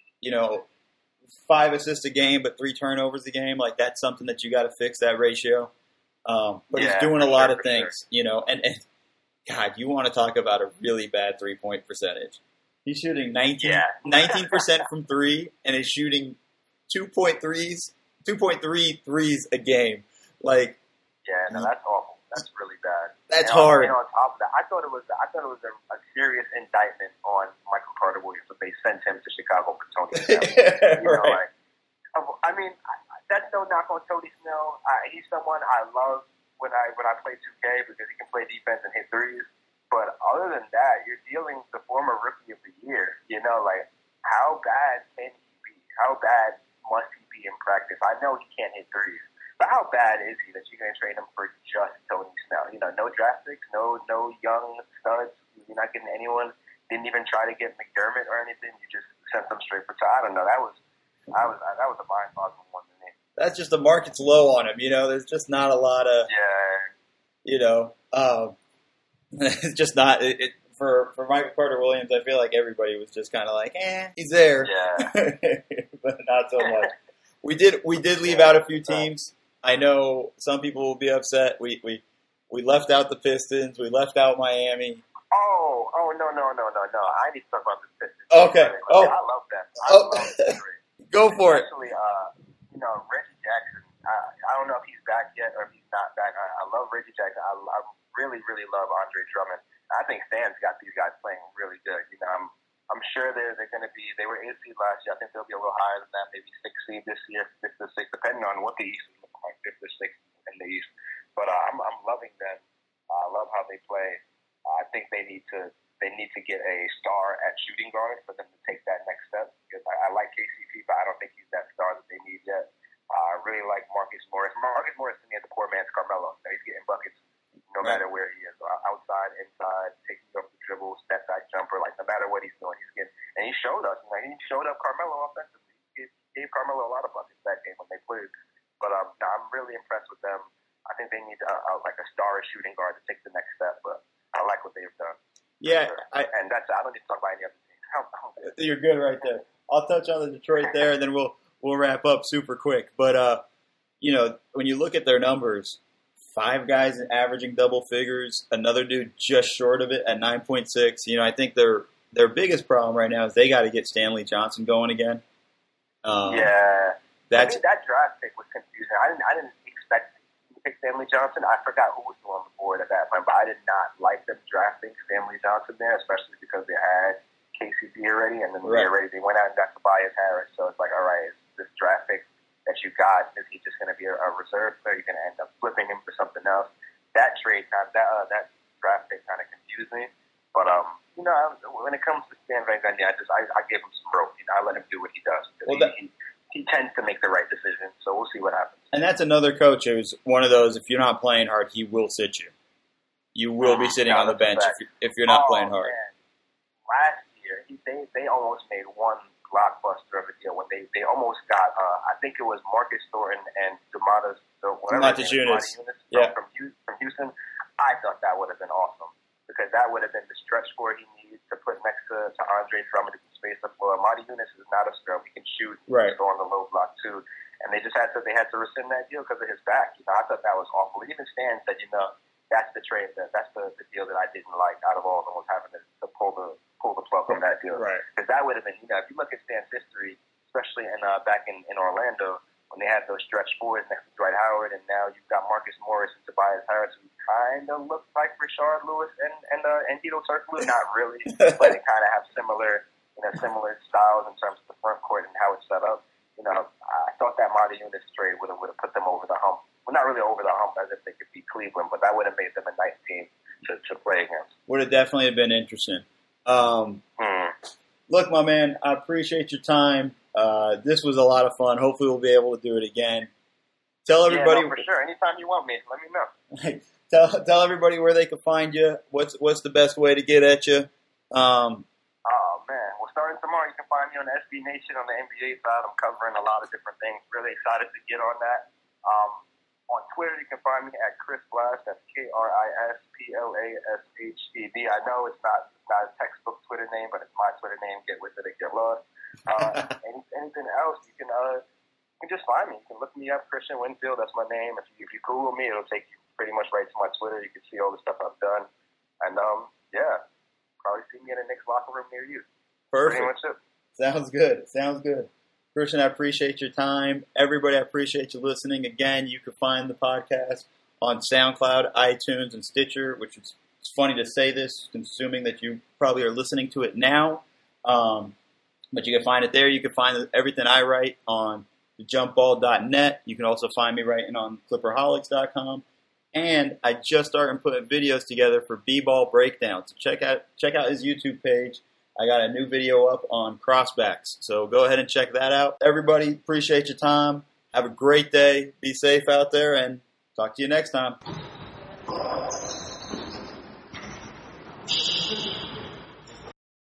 Speaker 1: 5 assists a game but 3 turnovers a game. Like that's something that you got to fix that ratio. But he's doing a lot of things, and God, you want to talk about a really bad 3-point percentage. He's shooting 19% from 3 and is shooting 2.3 threes a game. Like,
Speaker 2: that's awful. That's really bad.
Speaker 1: That's hard.
Speaker 2: And on top of that, I thought it was a serious indictment on Michael Carter Williams if they sent him to Chicago for Tony Snell.
Speaker 1: Right.
Speaker 2: That's no knock on Tony Snell. He's someone I love when I play 2K because he can play defense and hit threes. But other than that, you're dealing with the former Rookie of the Year. How bad can he be? How bad must he be in practice? I know he can't hit threes, but how bad is he that you're going to trade him for just Tony Snell? No draft picks, no young studs. You're not getting anyone. Didn't even try to get McDermott or anything. You just sent them straight for. I don't know. That was a mind-boggling one to me.
Speaker 1: That's just the market's low on him. There's just not a lot of. It's just not for Michael Carter Williams. I feel like everybody was just kind of like, he's there, but not so much. We did leave out a few teams. I know some people will be upset. We left out the Pistons. We left out Miami.
Speaker 2: Oh no! I need to talk about the Pistons.
Speaker 1: Okay.
Speaker 2: I love that. I love that.
Speaker 1: Go for it.
Speaker 2: Especially, Reggie Jackson. I don't know if he's back yet or if he's not back. I love Reggie Jackson. I really, really love Andre Drummond. I think Stan's got these guys playing really good. I'm sure they're going to be. They were 8th seed last year. I think they'll be a little higher than that, maybe 6th seed this year, 5th or 6th, depending on what the East is looking like, 5th or 6th in the East. But I'm loving them. I love how they play. I think they need to get a star at shooting guard for them to take that next step. Because I like KCP, but I don't think he's that star that they need yet. I really like Marcus Morris. Marcus Morris to me is the poor man's Carmelo. He's getting buckets no matter where he is. Outside, inside, taking off the dribble, step back jumper, no matter what he's doing, he's getting. And he showed us. He showed up Carmelo offensively. He gave Carmelo a lot of buckets that game when they played. But I'm really impressed with them. I think they need a star shooting guard to take the next step. But I like what they've done.
Speaker 1: Yeah,
Speaker 2: sure. And that's I don't need to talk about any other team.
Speaker 1: You're good right there. I'll touch on the Detroit there, and then we'll wrap up super quick. But when you look at their numbers, 5 guys averaging double figures, another dude just short of it at 9.6. I think their biggest problem right now is they got to get Stanley Johnson going again.
Speaker 2: That draft pick was confusing. I didn't expect to pick Stanley Johnson. I forgot who was on the board at that point, but I did not like them drafting Stanley Johnson there, especially because they had KCP already, and then they went out and got Tobias Harris. So it's like, all right, is this draft pick that you got, is he just going to be a reserve player? You're going to end up flipping him for something else. That trade, that draft pick kind of confused me. But when it comes to Stan Van Gundy, I give him some rope. I let him do what he does. He tends to make the right decision. So we'll see what happens.
Speaker 1: And that's another coach who's one of those. If you're not playing hard, he will sit you. You will be sitting on the bench if you're not playing hard.
Speaker 2: Man. Last year, they almost made one blockbuster of a deal when they almost got I think it was Marcus Thornton and Domantas
Speaker 1: Valanciunas
Speaker 2: from Houston. I thought that would have been awesome because that would have been the stretch score he needs to put next to Andre Drummond to space the floor. Valanciunas is not a scrub; he can shoot.
Speaker 1: Right.
Speaker 2: He's on the low block too, and they had to rescind that deal because of his back. I thought that was awful. Even Stan said, that's the trade that's the deal that I didn't like out of all of them, was having to pull the plug from that deal.
Speaker 1: Right.
Speaker 2: Because that would have been, if you look at Stan's history, especially back in Orlando, when they had those stretch fours next to Dwight Howard, and now you've got Marcus Morris and Tobias Harris, who kind of look like Rashard Lewis and Hedo Turkoglu. Not really, but they kind of have similar styles in terms of the front court and how it's set up. I thought that Valanciunas trade would have put them over the hump. Well, not really over the hump as if they could beat Cleveland, but that would have made them a nice team to play against.
Speaker 1: Would have definitely been interesting. Look, my man, I appreciate your time. This was a lot of fun. Hopefully we'll be able to do it again. Tell everybody.
Speaker 2: Yeah, no, for sure. Anytime you want me, let me
Speaker 1: know. Tell everybody where they can find you. What's the best way to get at you?
Speaker 2: Oh, man. Well, starting tomorrow, you can find me on SB Nation on the NBA side. I'm covering a lot of different things. Really excited to get on that. On Twitter, you can find me at Chris Blash. That's KrisPlashED. I know it's not a textbook Twitter name, but it's my Twitter name. Get with it and get lost. Anything else, you can just find me. You can look me up, Christian Winfield. That's my name. If you Google me, it'll take you pretty much right to my Twitter. You can see all the stuff I've done. And, probably see me in the Knicks locker room near you.
Speaker 1: Perfect.
Speaker 2: Pretty much it.
Speaker 1: Sounds good. Christian, I appreciate your time. Everybody, I appreciate you listening. Again, you can find the podcast on SoundCloud, iTunes, and Stitcher, which is it's funny to say this, assuming that you probably are listening to it now. But you can find it there. You can find everything I write on thejumpball.net. You can also find me writing on clipperholics.com. And I just started putting videos together for B-Ball Breakdown. So check out his YouTube page. I got a new video up on crossbacks. So go ahead and check that out. Everybody, appreciate your time. Have a great day. Be safe out there, and talk to you next time.